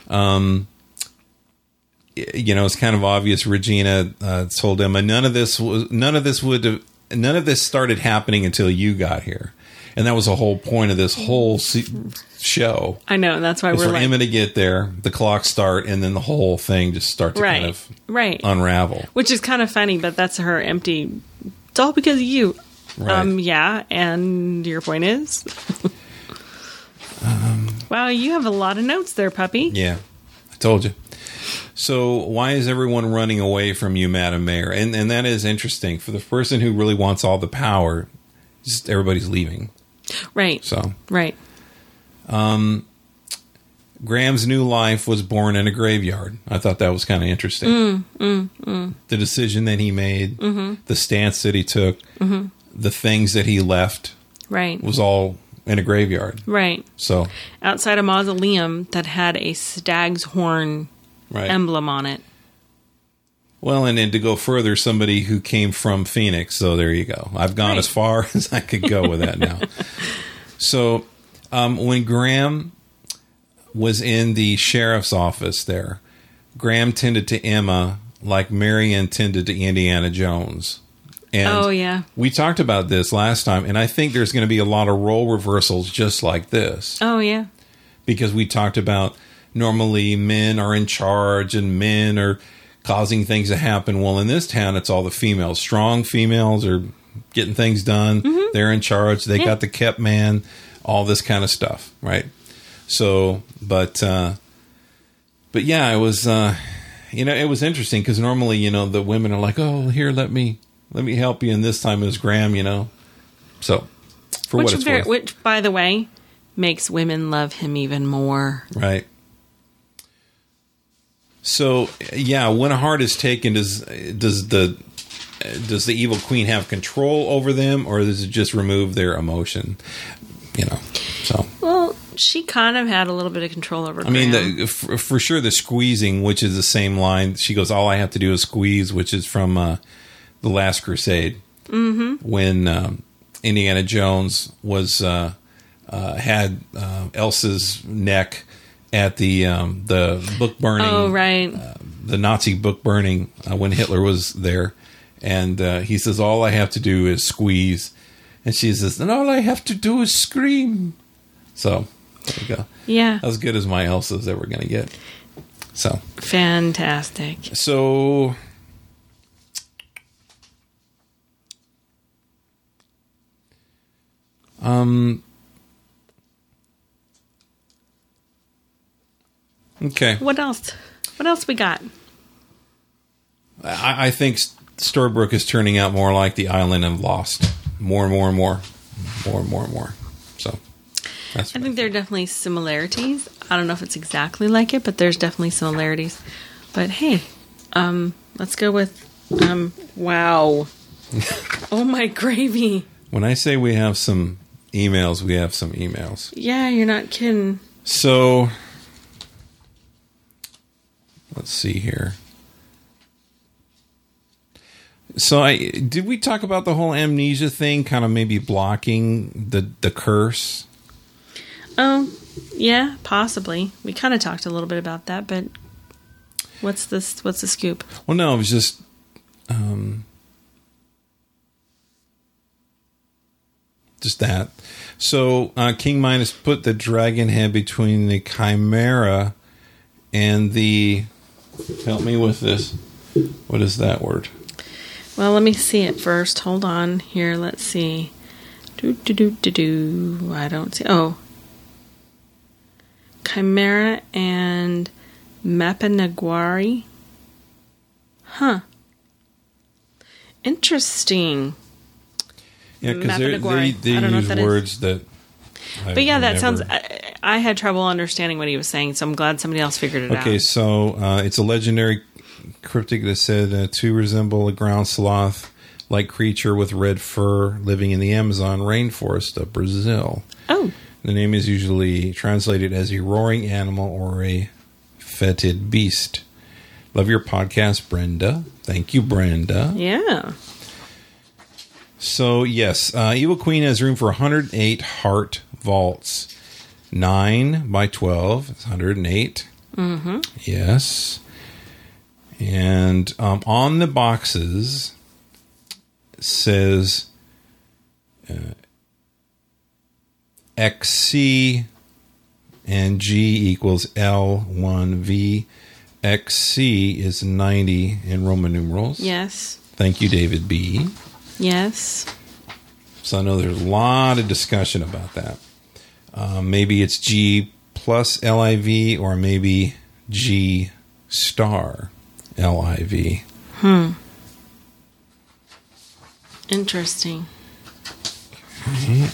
it's kind of obvious. Regina told Emma, none of this started happening until you got here. And that was the whole point of this whole show. I know. That's why we're for Emma to get there, the clock start, and then the whole thing just start to kind of unravel. Which is kind of funny, but that's her empty. It's all because of you. Right. Yeah. And your point is? Wow, you have a lot of notes there, puppy. Yeah, I told you. So why is everyone running away from you, Madam Mayor? And that is interesting. For the person who really wants all the power, just everybody's leaving. Right. So right. Graham's new life was born in a graveyard. I thought that was kind of interesting. The decision that he made, mm-hmm. the stance that he took, mm-hmm. the things that he left, right, was all in a graveyard. Right. So outside a mausoleum that had a stag's horn emblem on it. Well, and then to go further, somebody who came from Phoenix. So there you go. I've gone as far as I could go with that now. So when Graham was in the sheriff's office there, Graham tended to Emma like Marion tended to Indiana Jones. And we talked about this last time, and I think there's going to be a lot of role reversals just like this. Oh, yeah. Because we talked about normally men are in charge and men are causing things to happen. Well, in this town, it's all the females. Strong females are getting things done. Mm-hmm. They're in charge. They got the kept man, all this kind of stuff, right? So, but yeah, it was, it was interesting because normally, the women are like, oh, here, let me help you. And this time it was Graham, So, what it's worth. Which, by the way, makes women love him even more. Right. So, yeah, when a heart is taken, does the evil queen have control over them, or does it just remove their emotion? So. Well, she kind of had a little bit of control over. I mean, for sure, the squeezing, which is the same line. She goes, "All I have to do is squeeze," which is from The Last Crusade, when Indiana Jones was had Elsa's neck at the book burning. Oh, right. The Nazi book burning when Hitler was there, and he says, "All I have to do is squeeze," and she says, "And all I have to do is scream." So there we go. Yeah, as good as my Elsa's ever going to get. So fantastic. So. Okay. What else? What else we got? I think Storybrooke is turning out more like the island of Lost. More and more and more. More and more and more. So, I think there are definitely similarities. I don't know if it's exactly like it, but there's definitely similarities. But hey, let's go with, wow. Oh my gravy. When I say we have some emails, we have some emails. Yeah, you're not kidding. So, let's see here. So, did we talk about the whole amnesia thing, kind of maybe blocking the curse? Oh, yeah, possibly. We kind of talked a little bit about that, but what's the scoop? Well, no, it was just that. So, King Midas put the dragon head between the chimera and the... Help me with this. What is that word? Well, let me see it first. Hold on. Here, let's see. I don't see... Oh. Chimera and Mapanaguari. Huh. Interesting. Yeah, because they use words that... But yeah, that sounds... I had trouble understanding what he was saying, so I'm glad somebody else figured it out. Okay, so it's a legendary cryptic that said to resemble a ground sloth-like creature with red fur living in the Amazon rainforest of Brazil. Oh. The name is usually translated as a roaring animal or a fetid beast. Love your podcast, Brenda. Thank you, Brenda. Yeah. So, yes, Evil Queen has room for 108 heart vaults. 9 by 12 is 108. Mm-hmm. Yes. And on the boxes says XC and G equals L1V. XC is 90 in Roman numerals. Yes. Thank you, David B. Yes. So I know there's a lot of discussion about that. Maybe it's G plus LIV or maybe G star LIV. Interesting. Okay.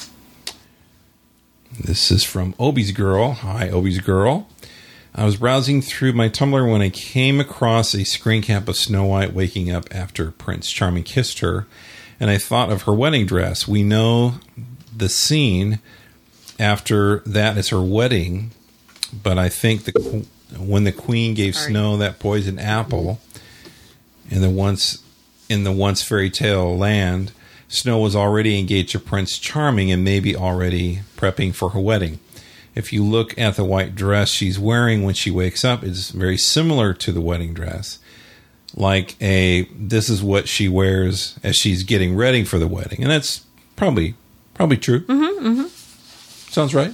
This is from Obi's Girl. Hi, Obi's Girl. I was browsing through my Tumblr when I came across a screen cap of Snow White waking up after Prince Charming kissed her, and I thought of her wedding dress. We know the scene after that is her wedding, but I think when the Queen gave Snow that poisoned apple in the once fairy tale land, Snow was already engaged to Prince Charming and maybe already prepping for her wedding. If you look at the white dress she's wearing when she wakes up, it's very similar to the wedding dress. This is what she wears as she's getting ready for the wedding. And that's probably true. Mm-hmm, mm-hmm. Sounds right.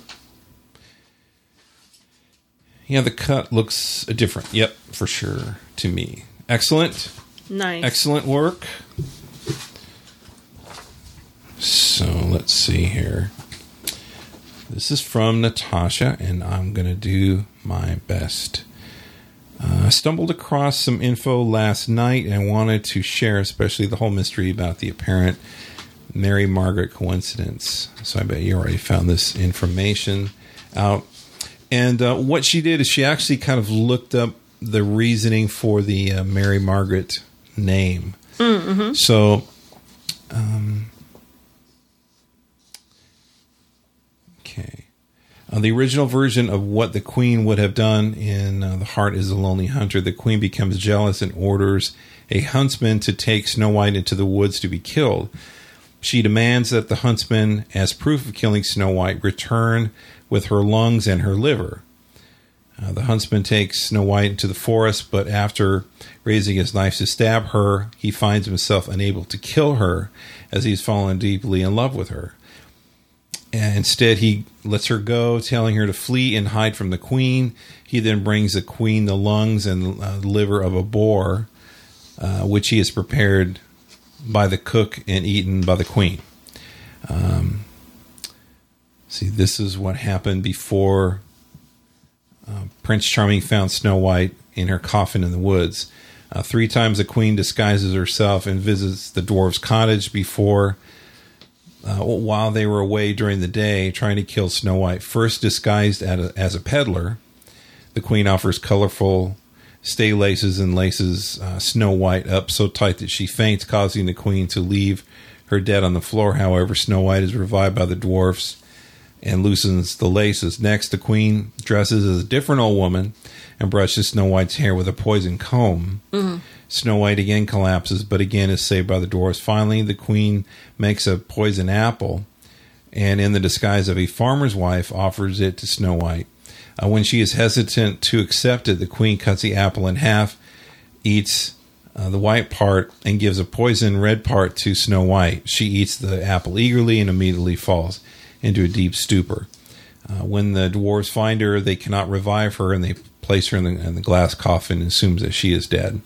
Yeah, the cut looks different. Yep, for sure, to me. Excellent. Nice. Excellent work. So, let's see here. This is from Natasha, and I'm going to do my best. I stumbled across some info last night and wanted to share, especially the whole mystery about the apparent Mary Margaret coincidence. So I bet you already found this information out. And what she did is she actually kind of looked up the reasoning for the Mary Margaret name. Mm-hmm. So... The original version of what the queen would have done in The Heart is a Lonely Hunter, the queen becomes jealous and orders a huntsman to take Snow White into the woods to be killed. She demands that the huntsman, as proof of killing Snow White, return with her lungs and her liver. The huntsman takes Snow White into the forest, but after raising his knife to stab her, he finds himself unable to kill her as he's fallen deeply in love with her. And instead, he lets her go, telling her to flee and hide from the queen. He then brings the queen the lungs and liver of a boar, which he has prepared by the cook and eaten by the queen. See, this is what happened before Prince Charming found Snow White in her coffin in the woods. 3 times the queen disguises herself and visits the dwarf's cottage before, while they were away during the day, trying to kill Snow White. First disguised as a peddler, the queen offers colorful stay laces and laces Snow White up so tight that she faints, causing the queen to leave her dead on the floor. However, Snow White is revived by the dwarfs and loosens the laces. Next, the queen dresses as a different old woman and brushes Snow White's hair with a poison comb. Mm-hmm. Snow White again collapses, but again is saved by the dwarfs. Finally, the queen makes a poison apple, and in the disguise of a farmer's wife, offers it to Snow White. When she is hesitant to accept it, the queen cuts the apple in half, eats the white part, and gives a poison red part to Snow White. She eats the apple eagerly and immediately falls into a deep stupor. When the dwarves find her, they cannot revive her, and they place her in the glass coffin and assumes that she is dead.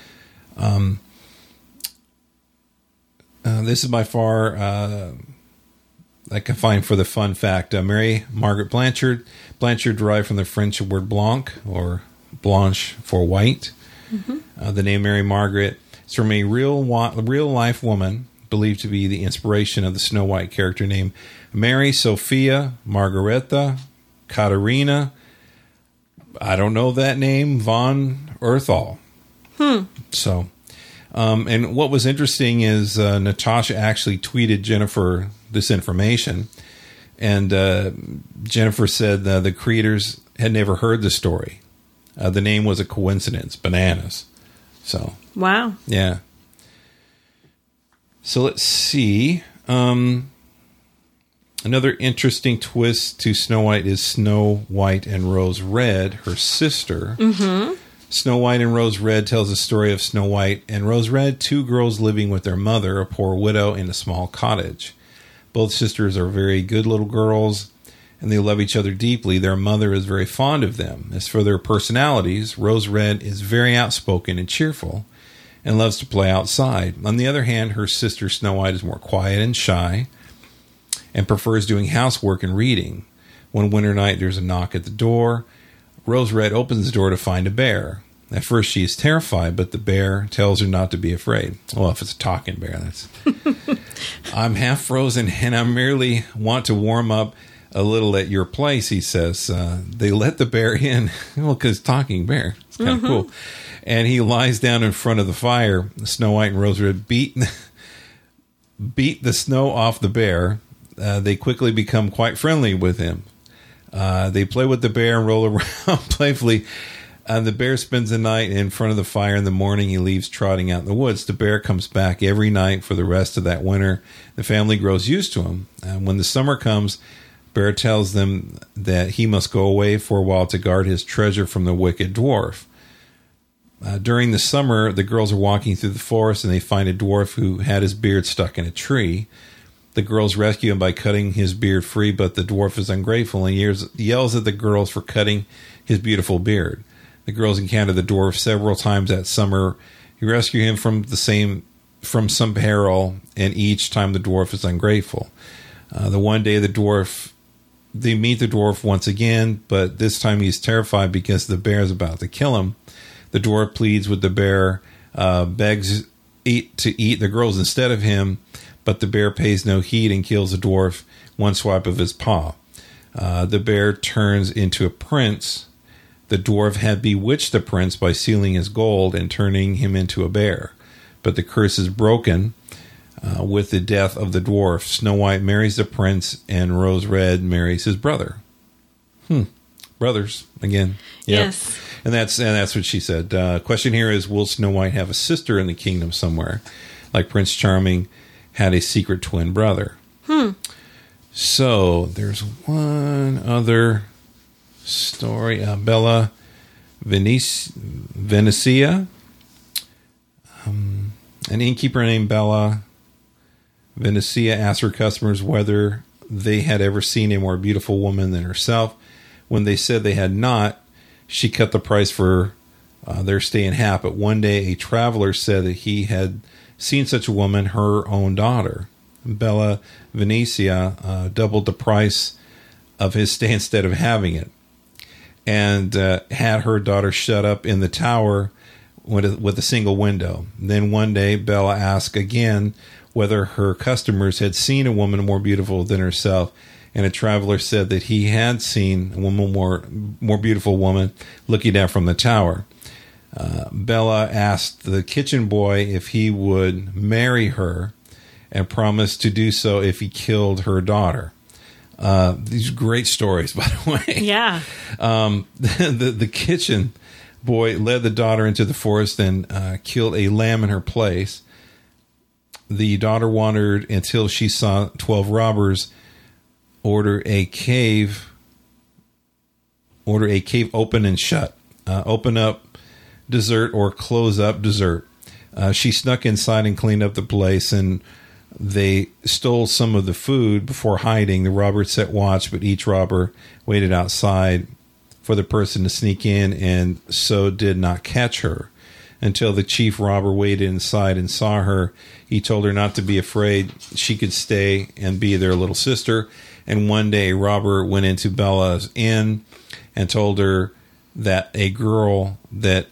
This is by far I can find for the fun fact. Mary Margaret Blanchard derived from the French word blanc, or blanche for white. Mm-hmm. The name Mary Margaret is from a real life woman believed to be the inspiration of the Snow White character, named Mary Sophia Margaretha Katerina, I don't know that name, von Earthal. So, and what was interesting is Natasha actually tweeted Jennifer this information, and Jennifer said the creators had never heard the story. The name was a coincidence, bananas. So, wow. Yeah. So let's see. Another interesting twist to Snow White is Snow White and Rose Red, her sister. Mm-hmm. Snow White and Rose Red tells the story of Snow White and Rose Red, 2 girls living with their mother, a poor widow, in a small cottage. Both sisters are very good little girls, and they love each other deeply. Their mother is very fond of them. As for their personalities, Rose Red is very outspoken and cheerful, and loves to play outside. On the other hand, her sister Snow White is more quiet and shy, and prefers doing housework and reading. One winter night, there's a knock at the door. Rose Red opens the door to find a bear. At first, she is terrified, but the bear tells her not to be afraid. Well, if it's a talking bear, that's... I'm half frozen, and I merely want to warm up a little at your place, he says. They let the bear in. Well, because talking bear. It's kind of cool. And he lies down in front of the fire. Snow White and Rose Red beat the snow off the bear. They quickly become quite friendly with him. They play with the bear and roll around playfully. The bear spends the night in front of the fire. In the morning, he leaves trotting out in the woods. The bear comes back every night for the rest of that winter. The family grows used to him. When the summer comes, Bear tells them that he must go away for a while to guard his treasure from the wicked dwarf. During the summer, the girls are walking through the forest, and they find a dwarf who had his beard stuck in a tree. The girls rescue him by cutting his beard free, but the dwarf is ungrateful and yells at the girls for cutting his beautiful beard. The girls encounter the dwarf several times that summer. He rescue him from some peril, and each time the dwarf is ungrateful. The one day they meet the dwarf once again, but this time he's terrified because the bear is about to kill him. The dwarf pleads with the bear, begs to eat the girls instead of him, but the bear pays no heed and kills the dwarf one swipe of his paw. The bear turns into a prince. The dwarf had bewitched the prince by stealing his gold and turning him into a bear. But the curse is broken with the death of the dwarf. Snow White marries the prince, and Rose Red marries his brother. Brothers again. Yep. Yes. And that's what she said. Question here is, will Snow White have a sister in the kingdom somewhere, like Prince Charming had a secret twin brother? So there's one other story. Bella Venecia, an innkeeper named Bella Venecia asked her customers whether they had ever seen a more beautiful woman than herself. When they said they had not, she cut the price for their stay in half. But one day a traveler said that he had seen such a woman, her own daughter. Bella Venecia doubled the price of his stay instead of having it, and had her daughter shut up in the tower with a single window. Then one day Bella asked again whether her customers had seen a woman more beautiful than herself, and a traveler said that he had seen a woman more beautiful woman looking down from the tower. Bella asked the kitchen boy if he would marry her, and promised to do so if he killed her daughter. These are great stories, by the way. Yeah. The kitchen boy led the daughter into the forest and killed a lamb in her place. The daughter wandered until she saw 12 robbers order a cave open and shut. Open up dessert or close up dessert. She snuck inside and cleaned up the place, and they stole some of the food before hiding. The robbers set watch, but each robber waited outside for the person to sneak in, and so did not catch her. Until the chief robber waited inside and saw her, he told her not to be afraid. She could stay and be their little sister. And one day a robber went into Bella's inn and told her that a girl that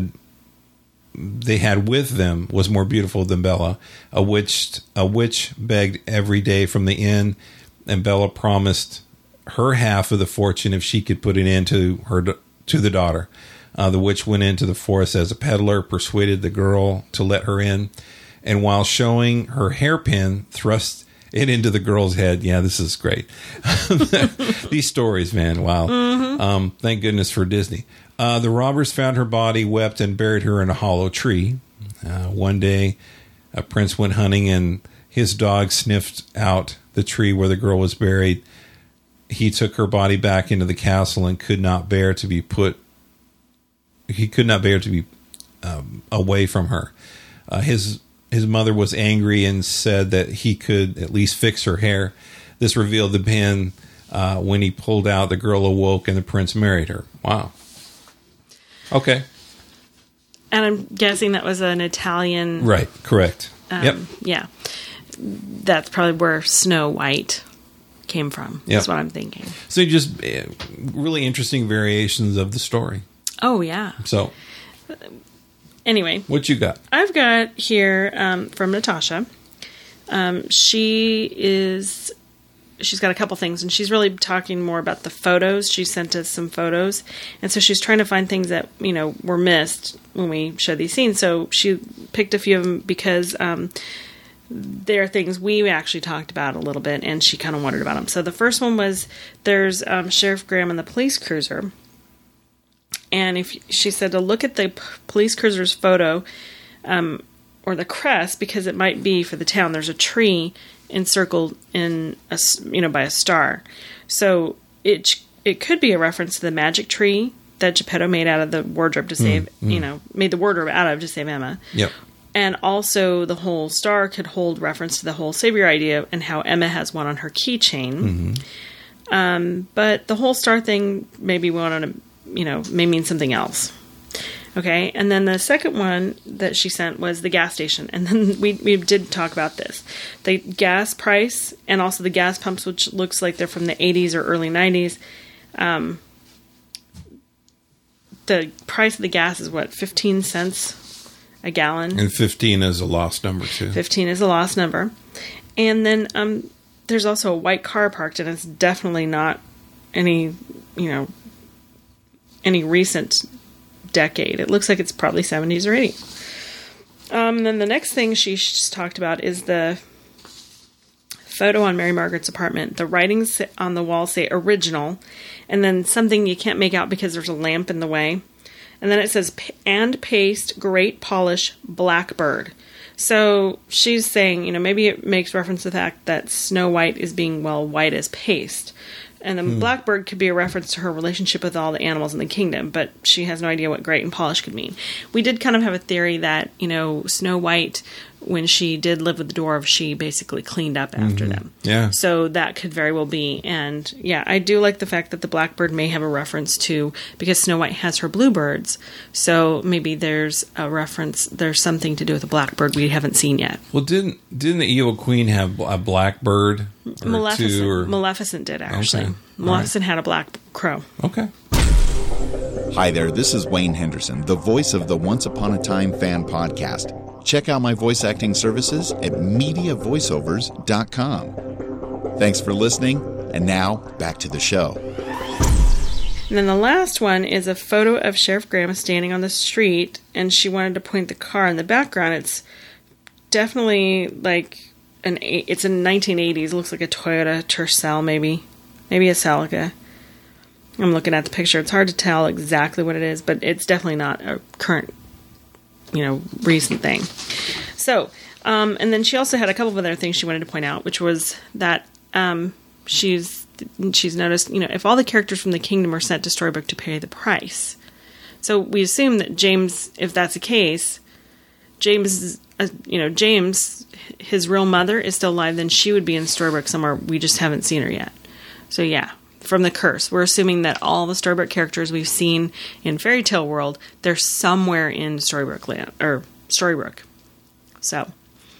they had with them was more beautiful than Bella. A witch begged every day from the inn, and Bella promised her half of the fortune if she could put it into the daughter. The witch went into the forest as a peddler, persuaded the girl to let her in, and while showing her hairpin, thrust it into the girl's head. Yeah, this is great. These stories, man, wow. Mm-hmm. Thank goodness for Disney. The robbers found her body, wept, and buried her in a hollow tree. One day, a prince went hunting, and his dog sniffed out the tree where the girl was buried. He took her body back into the castle and could not bear to be away from her. His mother was angry and said that he could at least fix her hair. This revealed the pin. When he pulled out, the girl awoke, and the prince married her. Wow. Okay. And I'm guessing that was an Italian. Right. Correct. Yep. Yeah. That's probably where Snow White came from. Yep. That's what I'm thinking. So just really interesting variations of the story. Oh, yeah. So anyway. What you got? I've got here from Natasha. She's got a couple things, and she's really talking more about the photos. She sent us some photos, and so she's trying to find things that, were missed when we showed these scenes. So she picked a few of them because there are things we actually talked about a little bit, and she kind of wondered about them. So the first one was there's Sheriff Graham and the police cruiser, and she said to look at the police cruiser's photo or the crest, because it might be for the town. There's a tree encircled in by a star, so it could be a reference to the magic tree that Geppetto made out of the wardrobe to save made the wardrobe out of to save Emma. Yep. And also the whole star could hold reference to the whole savior idea and how Emma has one on her keychain. Mm-hmm. But the whole star thing maybe may mean something else. Okay, and then the second one that she sent was the gas station. And then we did talk about this. The gas price and also the gas pumps, which looks like they're from the 80s or early 90s. The price of the gas is, 15 cents a gallon? And 15 is a lost number, too. 15 is a lost number. And then there's also a white car parked, and it's definitely not any recent decade. It looks like it's probably 70s or 80s. Then the next thing she talked about is the photo on Mary Margaret's apartment. The writings on the wall say original, and then something you can't make out because there's a lamp in the way. And then it says, and paste, great polish, blackbird. So she's saying, maybe it makes reference to the fact that Snow White is being, white as paste. And the blackbird could be a reference to her relationship with all the animals in the kingdom, but she has no idea what great and polish could mean. We did kind of have a theory that, Snow White, when she did live with the dwarves, she basically cleaned up after them. Yeah. So that could very well be. And yeah, I do like the fact that the blackbird may have a reference to, because Snow White has her bluebirds, so maybe there's a reference, there's something to do with a blackbird we haven't seen yet. Well, didn't the Evil Queen have a blackbird? Maleficent did, actually. Okay. Maleficent had a black crow. Okay. Hi there, this is Wayne Henderson, the voice of the Once Upon a Time fan podcast. Check out my voice acting services at MediaVoiceovers.com. Thanks for listening, and now back to the show. And then the last one is a photo of Sheriff Graham standing on the street, and she wanted to point the car in the background. It's definitely like it's in the 1980s. It looks like a Toyota Tercel, maybe a Celica. I'm looking at the picture. It's hard to tell exactly what it is, but it's definitely not a current, recent thing. So, and then she also had a couple of other things she wanted to point out, which was that she's noticed, if all the characters from the kingdom are sent to Storybrooke to pay the price. So we assume that James, if that's the case, James, his real mother is still alive, then she would be in Storybrooke somewhere. We just haven't seen her yet. So yeah, from the curse, we're assuming that all the Storybrooke characters we've seen in Fairy Tale World, they're somewhere in Storybrooke land, or Storybrooke. So,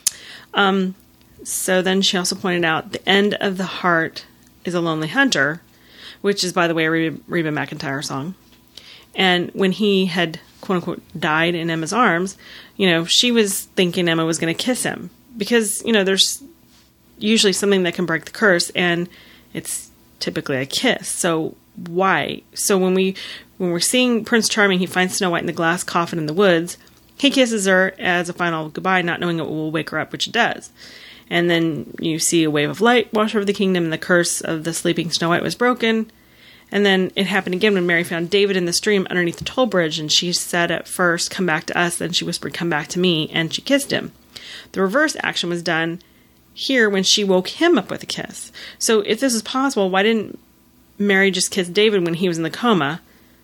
so then she also pointed out the end of the heart is a lonely hunter, which is, by the way, a Reba McEntire song. And when he had, quote unquote, died in Emma's arms, she was thinking Emma was going to kiss him because, there's usually something that can break the curse, and it's typically a kiss. So why? So when we're seeing Prince Charming, he finds Snow White in the glass coffin in the woods. He kisses her as a final goodbye, not knowing it will wake her up, which it does. And then you see a wave of light wash over the kingdom, and the curse of the sleeping Snow White was broken. And then it happened again when Mary found David in the stream underneath the toll bridge, and she said at first, "Come back to us," then she whispered, "Come back to me," and she kissed him. The reverse action was done here when she woke him up with a kiss. So if this is possible, why didn't Mary just kiss David when he was in the coma?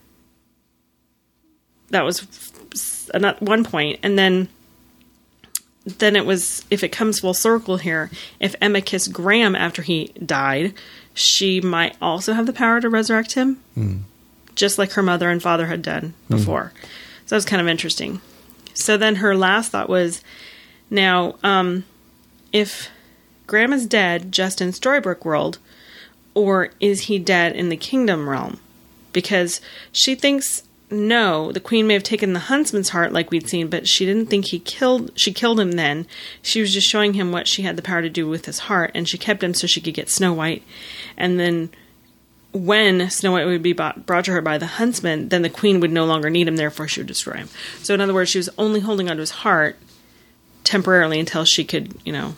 That was one point. And then it was, if it comes full circle here, if Emma kissed Graham after he died, she might also have the power to resurrect him, just like her mother and father had done before. So that was kind of interesting. So then her last thought was, now, if Graham is dead just in Storybrooke world, or is he dead in the kingdom realm? Because she thinks, no, the queen may have taken the huntsman's heart like we'd seen, but she didn't think she killed him then. She was just showing him what she had the power to do with his heart, and she kept him so she could get Snow White. And then when Snow White would be brought to her by the huntsman, then the queen would no longer need him, therefore she would destroy him. So in other words, she was only holding onto his heart temporarily until she could,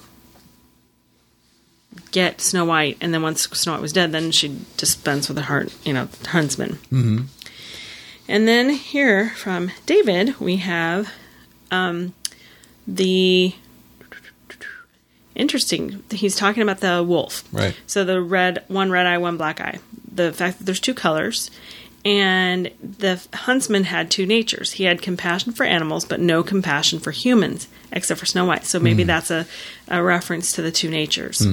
get Snow White, and then once Snow White was dead, then she'd dispense with the huntsman. Mm-hmm. And then here from David, we have the interesting, he's talking about the wolf. Right. So the one red eye, one black eye. The fact that there's two colors, and the huntsman had two natures. He had compassion for animals, but no compassion for humans, except for Snow White. So maybe that's a reference to the two natures.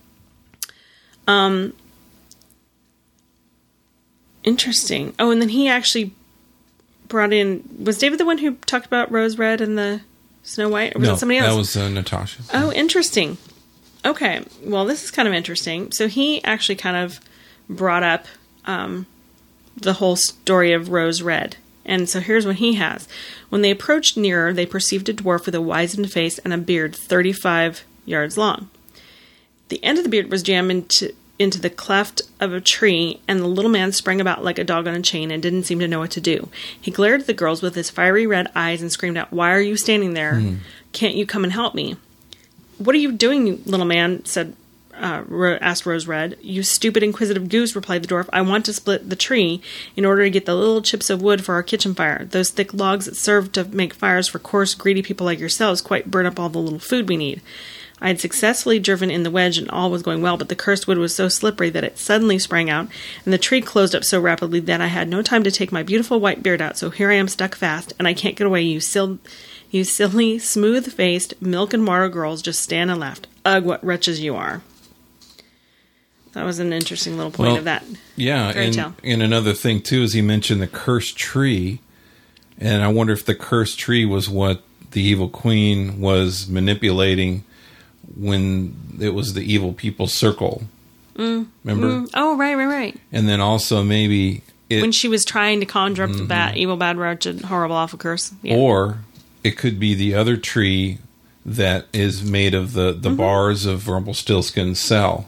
Interesting. Oh, and then he actually brought in... Was David the one who talked about Rose Red and the Snow White? Or was it somebody else? That was Natasha. Oh, interesting. Okay. Well, this is kind of interesting. So he actually kind of brought up the whole story of Rose Red. And so here's what he has. When they approached nearer, they perceived a dwarf with a wizened face and a beard 35 yards long. The end of the beard was jammed into the cleft of a tree, and the little man sprang about like a dog on a chain and didn't seem to know what to do. He glared at the girls with his fiery red eyes and screamed out, "Why are you standing there? Can't you come and help me?" "What are you doing, little man?" said asked Rose Red. "You stupid, inquisitive goose," replied the dwarf. "I want to split the tree in order to get the little chips of wood for our kitchen fire. Those thick logs that serve to make fires for coarse, greedy people like yourselves quite burn up all the little food we need." I had successfully driven in the wedge and all was going well, but the cursed wood was so slippery that it suddenly sprang out, and the tree closed up so rapidly that I had no time to take my beautiful white beard out, so here I am stuck fast, and I can't get away, you silly, smooth-faced, milk and water girls just stand and laughed. Ugh, what wretches you are. That was an interesting little point of that. Yeah, and another thing, too, is he mentioned the cursed tree, and I wonder if the cursed tree was what the evil queen was manipulating when it was the evil people circle. Remember? Oh, right. And then also maybe... when she was trying to conjure up the evil, bad, wretched, horrible, awful curse. Yeah. Or it could be the other tree that is made of the bars of Rumpelstiltskin's cell.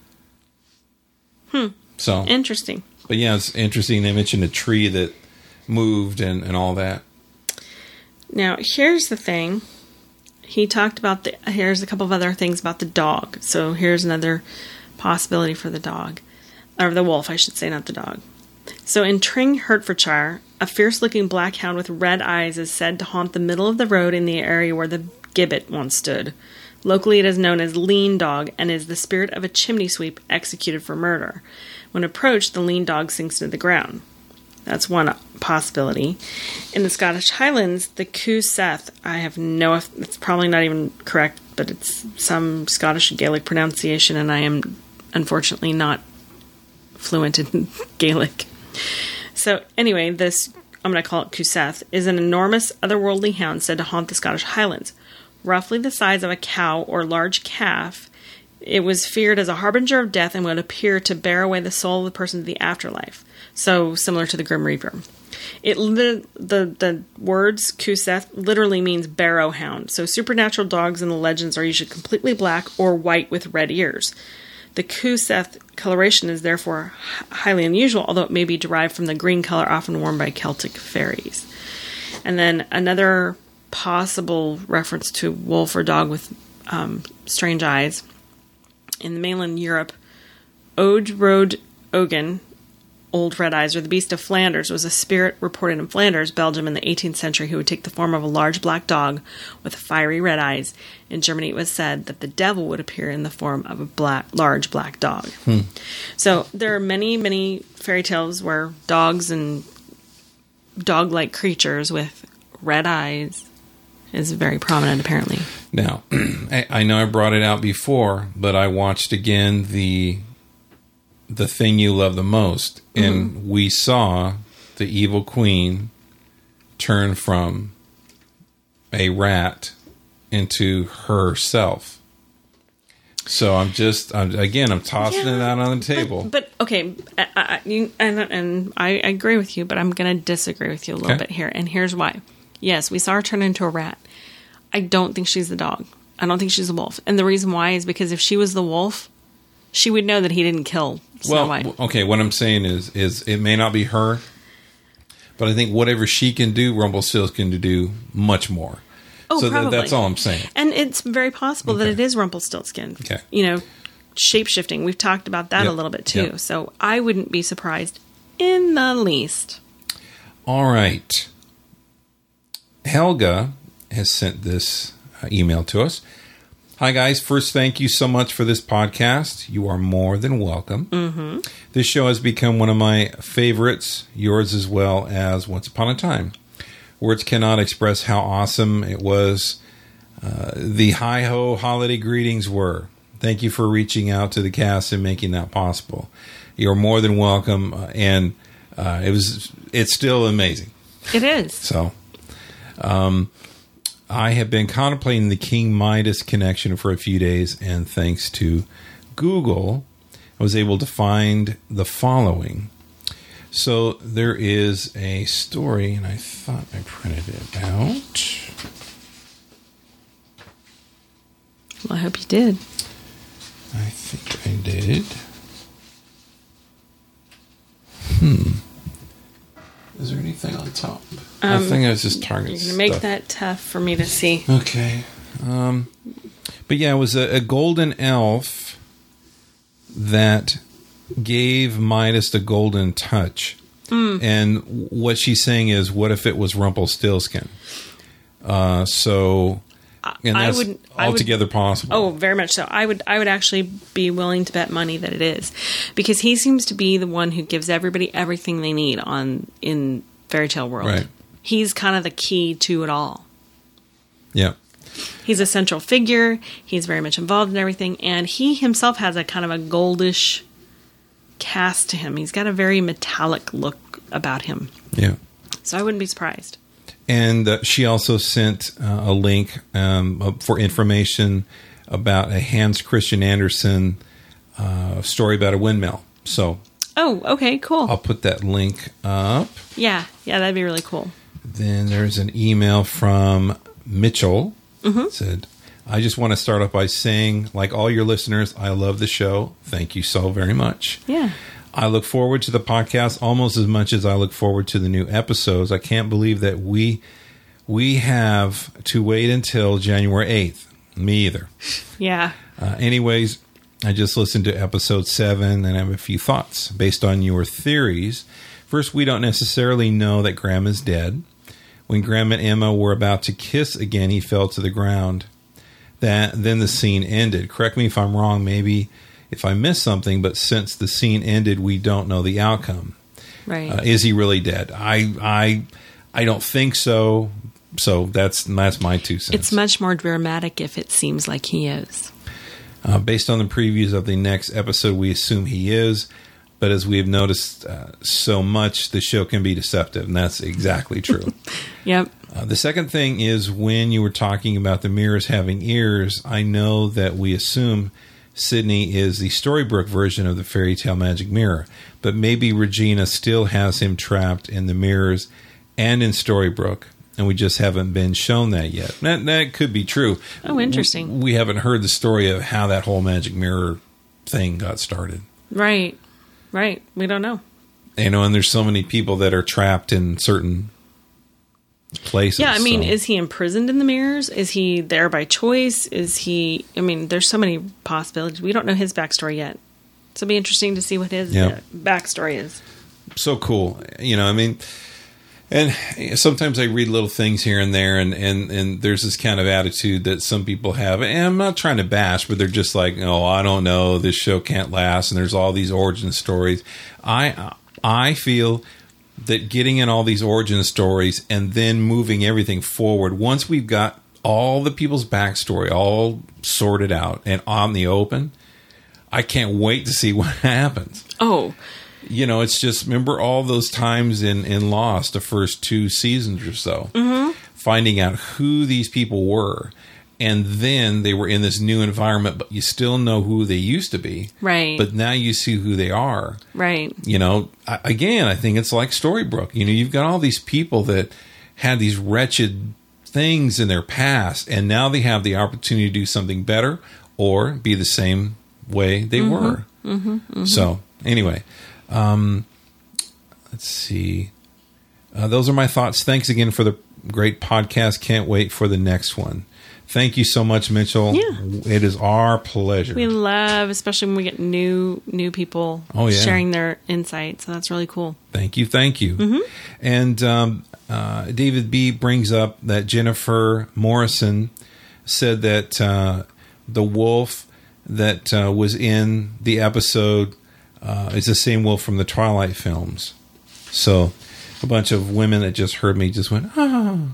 So interesting. But yeah, it's interesting. They mentioned a tree that moved and all that. Now, here's the thing. He talked about here's a couple of other things about the dog. So here's another possibility for the dog. Or the wolf, I should say, not the dog. So in Tring, Hertfordshire, a fierce-looking black hound with red eyes is said to haunt the middle of the road in the area where the gibbet once stood. Locally, it is known as Lean Dog and is the spirit of a chimney sweep executed for murder. When approached, the lean dog sinks to the ground. That's one possibility. In the Scottish Highlands, the Cú Seth, I have it's probably not even correct, but it's some Scottish Gaelic pronunciation, and I am unfortunately not fluent in Gaelic. So anyway, this, I'm going to call it Cú Seth, is an enormous otherworldly hound said to haunt the Scottish Highlands. Roughly the size of a cow or large calf, it was feared as a harbinger of death and would appear to bear away the soul of the person to the afterlife. So similar to the Grim Reaper. The words Cú Seth literally means barrow hound. So supernatural dogs in the legends are usually completely black or white with red ears. The Cú Seth coloration is therefore highly unusual, although it may be derived from the green color often worn by Celtic fairies. And then another possible reference to wolf or dog with strange eyes. In the mainland Europe, Ode Rode Ogen, Old Red Eyes, or the Beast of Flanders, was a spirit reported in Flanders, Belgium, in the 18th century who would take the form of a large black dog with fiery red eyes. In Germany, it was said that the devil would appear in the form of a large black dog. So there are many, many fairy tales where dogs and dog-like creatures with red eyes is very prominent, apparently. Now, I know I brought it out before, but I watched again the Thing You Love the Most, and we saw the evil queen turn from a rat into herself. So I'm tossing it out on the table. But okay, I agree with you, but I'm going to disagree with you a little bit here, and here's why. Yes, we saw her turn into a rat. I don't think she's the dog. I don't think she's a wolf. And the reason why is because if she was the wolf, she would know that he didn't kill Snow White. Okay, what I'm saying is it may not be her, but I think whatever she can do, Rumpelstiltskin can do much more. Oh, so probably. That's all I'm saying. And it's very possible that it is Rumpelstiltskin. Okay. You know, shape-shifting. We've talked about that a little bit too. Yep. So I wouldn't be surprised in the least. All right. Helga has sent this email to us. Hi, guys. First, thank you so much for this podcast. You are more than welcome. This show has become one of my favorites, yours as well as Once Upon a Time. Words cannot express how awesome it was. The hi-ho holiday greetings were. Thank you for reaching out to the cast and making that possible. You're more than welcome, and it's still amazing. It is. So, I have been contemplating the King Midas connection for a few days, and thanks to Google, I was able to find the following. So there is a story, and I thought I printed it out. Well, I hope you did. I think I did. Is there anything on top? I think it's just Target You're stuff. going to make that tough for me to see. Okay. But yeah, it was a golden elf that gave Midas the golden touch. And what she's saying is, what if it was Rumpelstiltskin? And that's altogether possible. Oh, very much so. I would actually be willing to bet money that it is, because he seems to be the one who gives everybody everything they need in Fairy Tale World. Right. He's kind of the key to it all. Yeah. He's a central figure. He's very much involved in everything, and he himself has a kind of a goldish cast to him. He's got a very metallic look about him. Yeah. So I wouldn't be surprised. And she also sent a link for information about a Hans Christian Andersen story about a windmill. So, okay, cool. I'll put that link up. Yeah, that'd be really cool. Then there's an email from Mitchell. It said, I just want to start off by saying, like all your listeners, I love the show. Thank you so very much. Yeah. I look forward to the podcast almost as much as I look forward to the new episodes. I can't believe that we have to wait until January 8th. Me either. Yeah. Anyways, I just listened to episode 7 and I have a few thoughts based on your theories. First, we don't necessarily know that Graham is dead. When Graham and Emma were about to kiss again, he fell to the ground. Then the scene ended. Correct me if I'm wrong, maybe if I missed something, but since the scene ended, we don't know the outcome. Right. Is he really dead? I don't think so. So that's my 2 cents. It's much more dramatic if it seems like he is. Based on the previews of the next episode, we assume he is. But as we have noticed so much, the show can be deceptive, and that's exactly true. Yep. The second thing is when you were talking about the mirrors having ears, I know that we assume Sydney is the Storybrooke version of the Fairy Tale Magic Mirror, but maybe Regina still has him trapped in the mirrors and in Storybrooke, and we just haven't been shown that yet. That could be true. Oh, interesting. We haven't heard the story of how that whole magic mirror thing got started. Right. We don't know. And there's so many people that are trapped in certain places. Yeah, I mean, is he imprisoned in the mirrors? Is he there by choice? There's so many possibilities. We don't know his backstory yet. So it'll be interesting to see what his backstory is. So cool. And sometimes I read little things here and there, and there's this kind of attitude that some people have. And I'm not trying to bash, but they're just like, oh, I don't know, this show can't last, and there's all these origin stories. I feel that getting in all these origin stories and then moving everything forward, once we've got all the people's backstory all sorted out and on the open, I can't wait to see what happens. Oh, it's just, remember all those times in Lost, the first 2 seasons or so, finding out who these people were. And then they were in this new environment, but you still know who they used to be. Right. But now you see who they are. Right. Again, I think it's like Storybrooke. You've got all these people that had these wretched things in their past, and now they have the opportunity to do something better or be the same way they were. So, anyway, let's see. Those are my thoughts. Thanks again for the great podcast. Can't wait for the next one. Thank you so much, Mitchell. Yeah. It is our pleasure. We love, especially when we get new people sharing their insights. So that's really cool. Thank you. And David B. brings up that Jennifer Morrison said that the wolf that was in the episode is the same wolf from the Twilight films. So a bunch of women that just heard me just went, oh.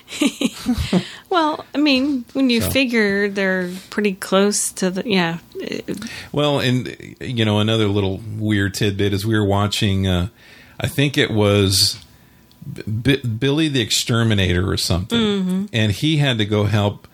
Well, when you figure they're pretty close to the, Well, and, another little weird tidbit is we were watching, I think it was Billy the Exterminator or something, and he had to go help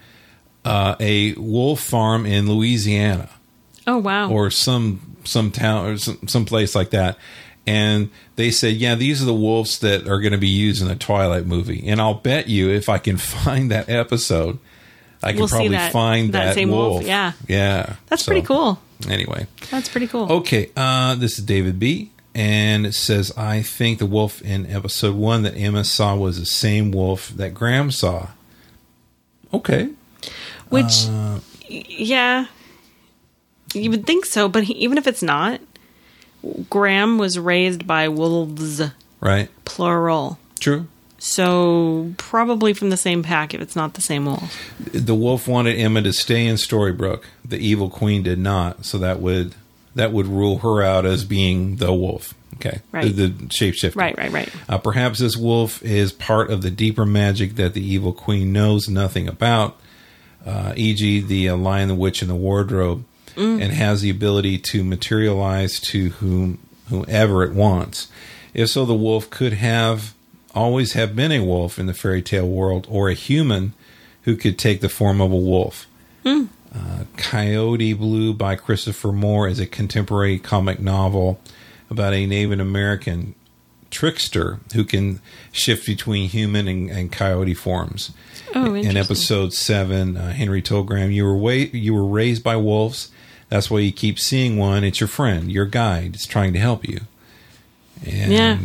a wolf farm in Louisiana. Oh, wow. Or some town or some place like that. And they said, these are the wolves that are going to be used in the Twilight movie. And I'll bet you if I can find that episode, I can probably find that same wolf. Yeah. That's pretty cool. Anyway. That's pretty cool. Okay. This is David B. And it says, I think the wolf in episode 1 that Emma saw was the same wolf that Graham saw. Okay. Which, yeah. You would think so, but even if it's not, Graham was raised by wolves. Right. Plural. True. So probably from the same pack if it's not the same wolf. The wolf wanted Emma to stay in Storybrooke. The evil queen did not, so that would rule her out as being the wolf. Okay. Right. The shapeshifter. Right. Perhaps this wolf is part of the deeper magic that the evil queen knows nothing about, e.g. the Lion, the Witch, and the Wardrobe, and has the ability to materialize to whomever it wants. If so, the wolf could always have been a wolf in the fairy tale world, or a human who could take the form of a wolf. Coyote Blue by Christopher Moore is a contemporary comic novel about a Native American trickster who can shift between human and coyote forms. Oh, in episode 7, Henry told Graham, you were raised by wolves. That's why you keep seeing one. It's your friend, your guide. It's trying to help you. And yeah.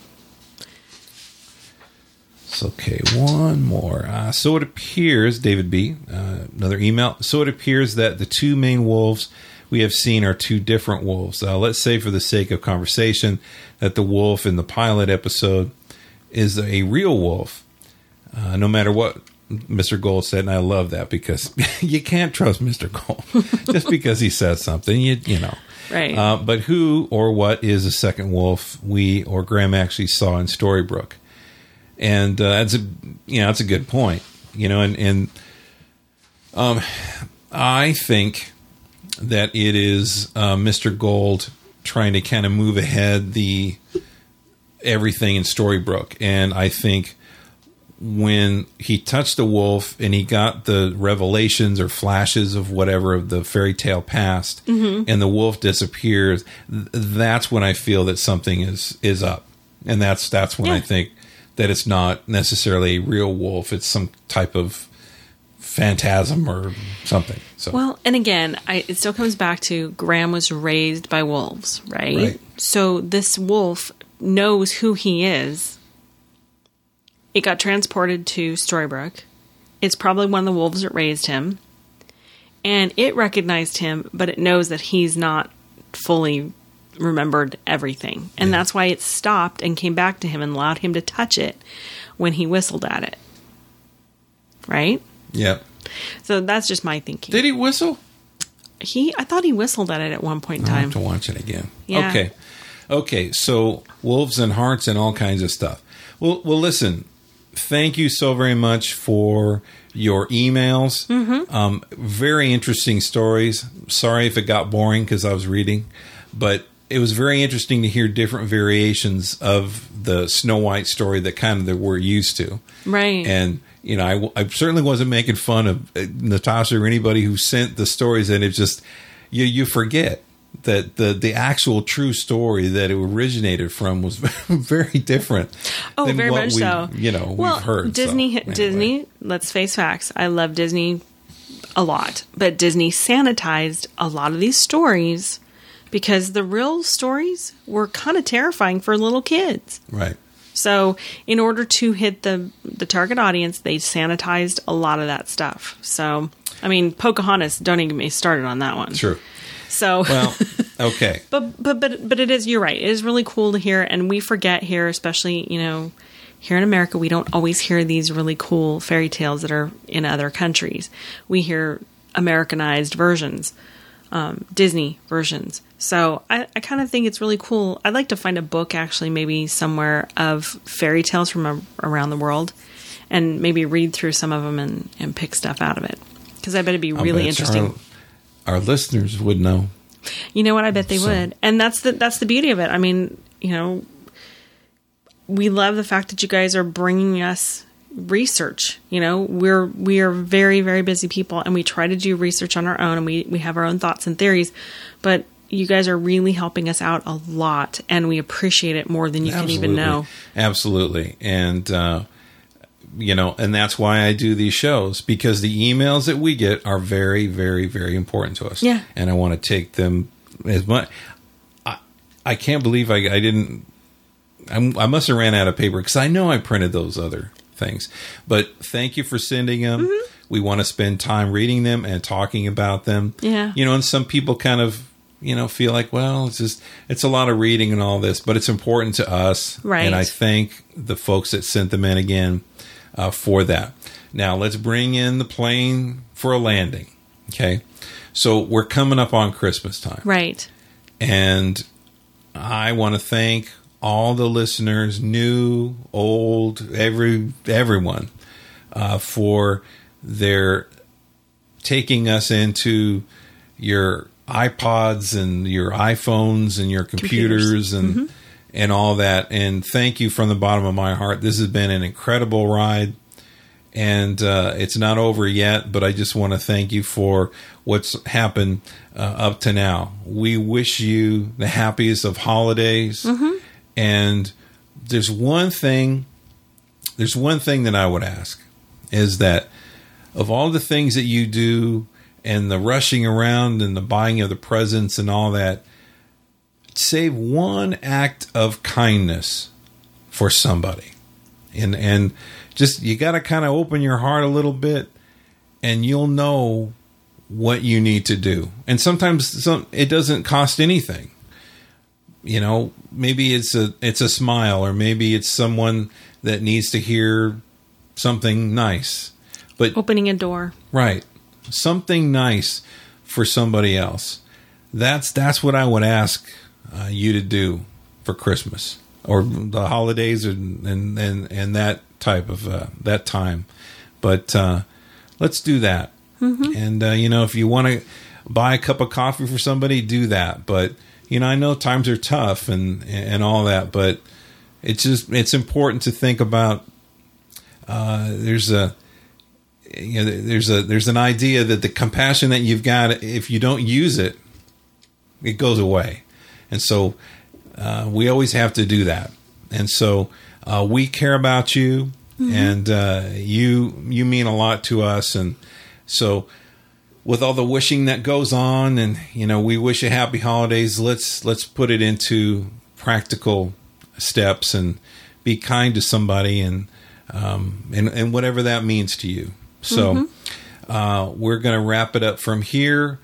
Okay, one more. So it appears, David B., another email. So it appears that the two main wolves we have seen are two different wolves. Let's say, for the sake of conversation, that the wolf in the pilot episode is a real wolf. No matter what Mr. Gold said, and I love that, because you can't trust Mr. Gold just because he says something, you know. Right. But who or what is the second wolf we or Graham actually saw in Storybrooke? And that's a good point, and I think that it is Mr. Gold trying to kind of move ahead everything in Storybrooke. And I think when he touched the wolf and he got the revelations or flashes of whatever of the fairy tale past, and the wolf disappears, that's when I feel that something is up. And that's when I think that it's not necessarily a real wolf. It's some type of phantasm or something. So. Well, and again, it still comes back to Graham was raised by wolves, right? So this wolf knows who he is. It got transported to Storybrooke. It's probably one of the wolves that raised him. And it recognized him, but it knows that he's not fully remembered everything. And that's why it stopped and came back to him and allowed him to touch it when he whistled at it. Right? Yep. So that's just my thinking. Did he whistle? I thought he whistled at it at one point in time. I'll have to watch it again. Yeah. Okay. So wolves and hearts and all kinds of stuff. Well, listen. Thank you so very much for your emails. Very interesting stories. Sorry if it got boring because I was reading, but it was very interesting to hear different variations of the Snow White story that we're used to. Right. And, I certainly wasn't making fun of Natasha or anybody who sent the stories, and it's just, you forget that the actual true story that it originated from was very different. Oh, than very what much so. We've heard. Disney, let's face facts. I love Disney a lot, but Disney sanitized a lot of these stories because the real stories were kind of terrifying for little kids. Right. So in order to hit the target audience, they sanitized a lot of that stuff. So, I mean, Pocahontas, don't even get me started on that one. True. So, well, okay. But it is, you're right. It is really cool to hear. And we forget here, especially, here in America, we don't always hear these really cool fairy tales that are in other countries. We hear Americanized versions, Disney versions. So I kind of think it's really cool. I'd like to find a book actually maybe somewhere of fairy tales from around the world and maybe read through some of them and pick stuff out of it. Because I bet it'd be really interesting. Our listeners would know. You know what? I bet they would. And that's the beauty of it. I mean, we love the fact that you guys are bringing us research. We are very, very busy people, and we try to do research on our own, and we have our own thoughts and theories, but you guys are really helping us out a lot, and we appreciate it more than you can even know. Absolutely. And, and that's why I do these shows, because the emails that we get are very, very, very important to us. Yeah. And I want to take them as much. I can't believe I didn't. I must have ran out of paper because I know I printed those other things. But thank you for sending them. we want to spend time reading them and talking about them. Yeah. And some people kind of, feel like, well, it's a lot of reading and all this, but it's important to us. Right. And I thank the folks that sent them in again for that. Now, let's bring in the plane for a landing. Okay. So we're coming up on Christmas time. Right. And I want to thank all the listeners, new, old, everyone, for their taking us into your iPods and your iPhones and your computers and all that. And thank you from the bottom of my heart. This has been an incredible ride. And it's not over yet, but I just want to thank you for what's happened up to now. We wish you the happiest of holidays. And there's one thing that I would ask, is that of all the things that you do and the rushing around and the buying of the presents and all that, save one act of kindness for somebody. And just, you got to kind of open your heart a little bit, and you'll know what you need to do. And sometimes it doesn't cost anything. Maybe it's a smile, or maybe it's someone that needs to hear something nice. But opening a door. Right. Something nice for somebody else. That's what I would ask you to do for Christmas or the holidays and that type of that time. But let's do that. And if you want to buy a cup of coffee for somebody, do that. But I know times are tough and all that, but it's important to think about. There's an idea that the compassion that you've got, if you don't use it, it goes away. And so we always have to do that. And so we care about you, and you mean a lot to us. And so with all the wishing that goes on, and we wish you happy holidays, let's put it into practical steps and be kind to somebody, and whatever that means to you. So we're going to wrap it up from here.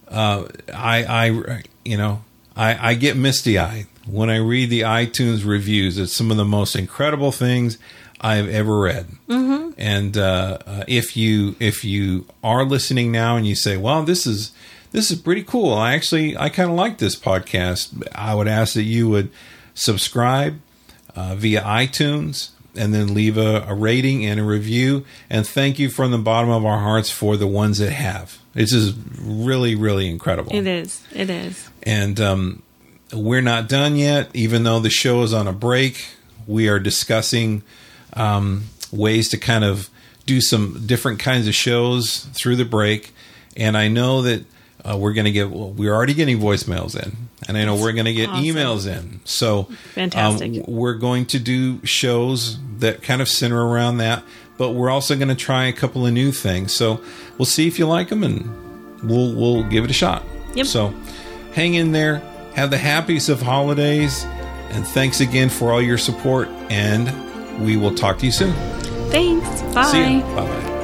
I get misty-eyed when I read the iTunes reviews. It's some of the most incredible things I've ever read. And if you are listening now and you say, "Well, this is pretty cool. I kind of like this podcast," I would ask that you would subscribe via iTunes, and then leave a rating and a review. And thank you from the bottom of our hearts for the ones that have. It's just really, really incredible. It is. And we're not done yet. Even though the show is on a break, we are discussing ways to kind of do some different kinds of shows through the break. And I know that we're already getting voicemails in. And I know we're going to get emails in. So fantastic. We're going to do shows that kind of center around that. But we're also going to try a couple of new things. So we'll see if you like them, and we'll give it a shot. Yep. So hang in there. Have the happiest of holidays. And thanks again for all your support. And we will talk to you soon. Thanks. Bye. See ya. Bye-bye.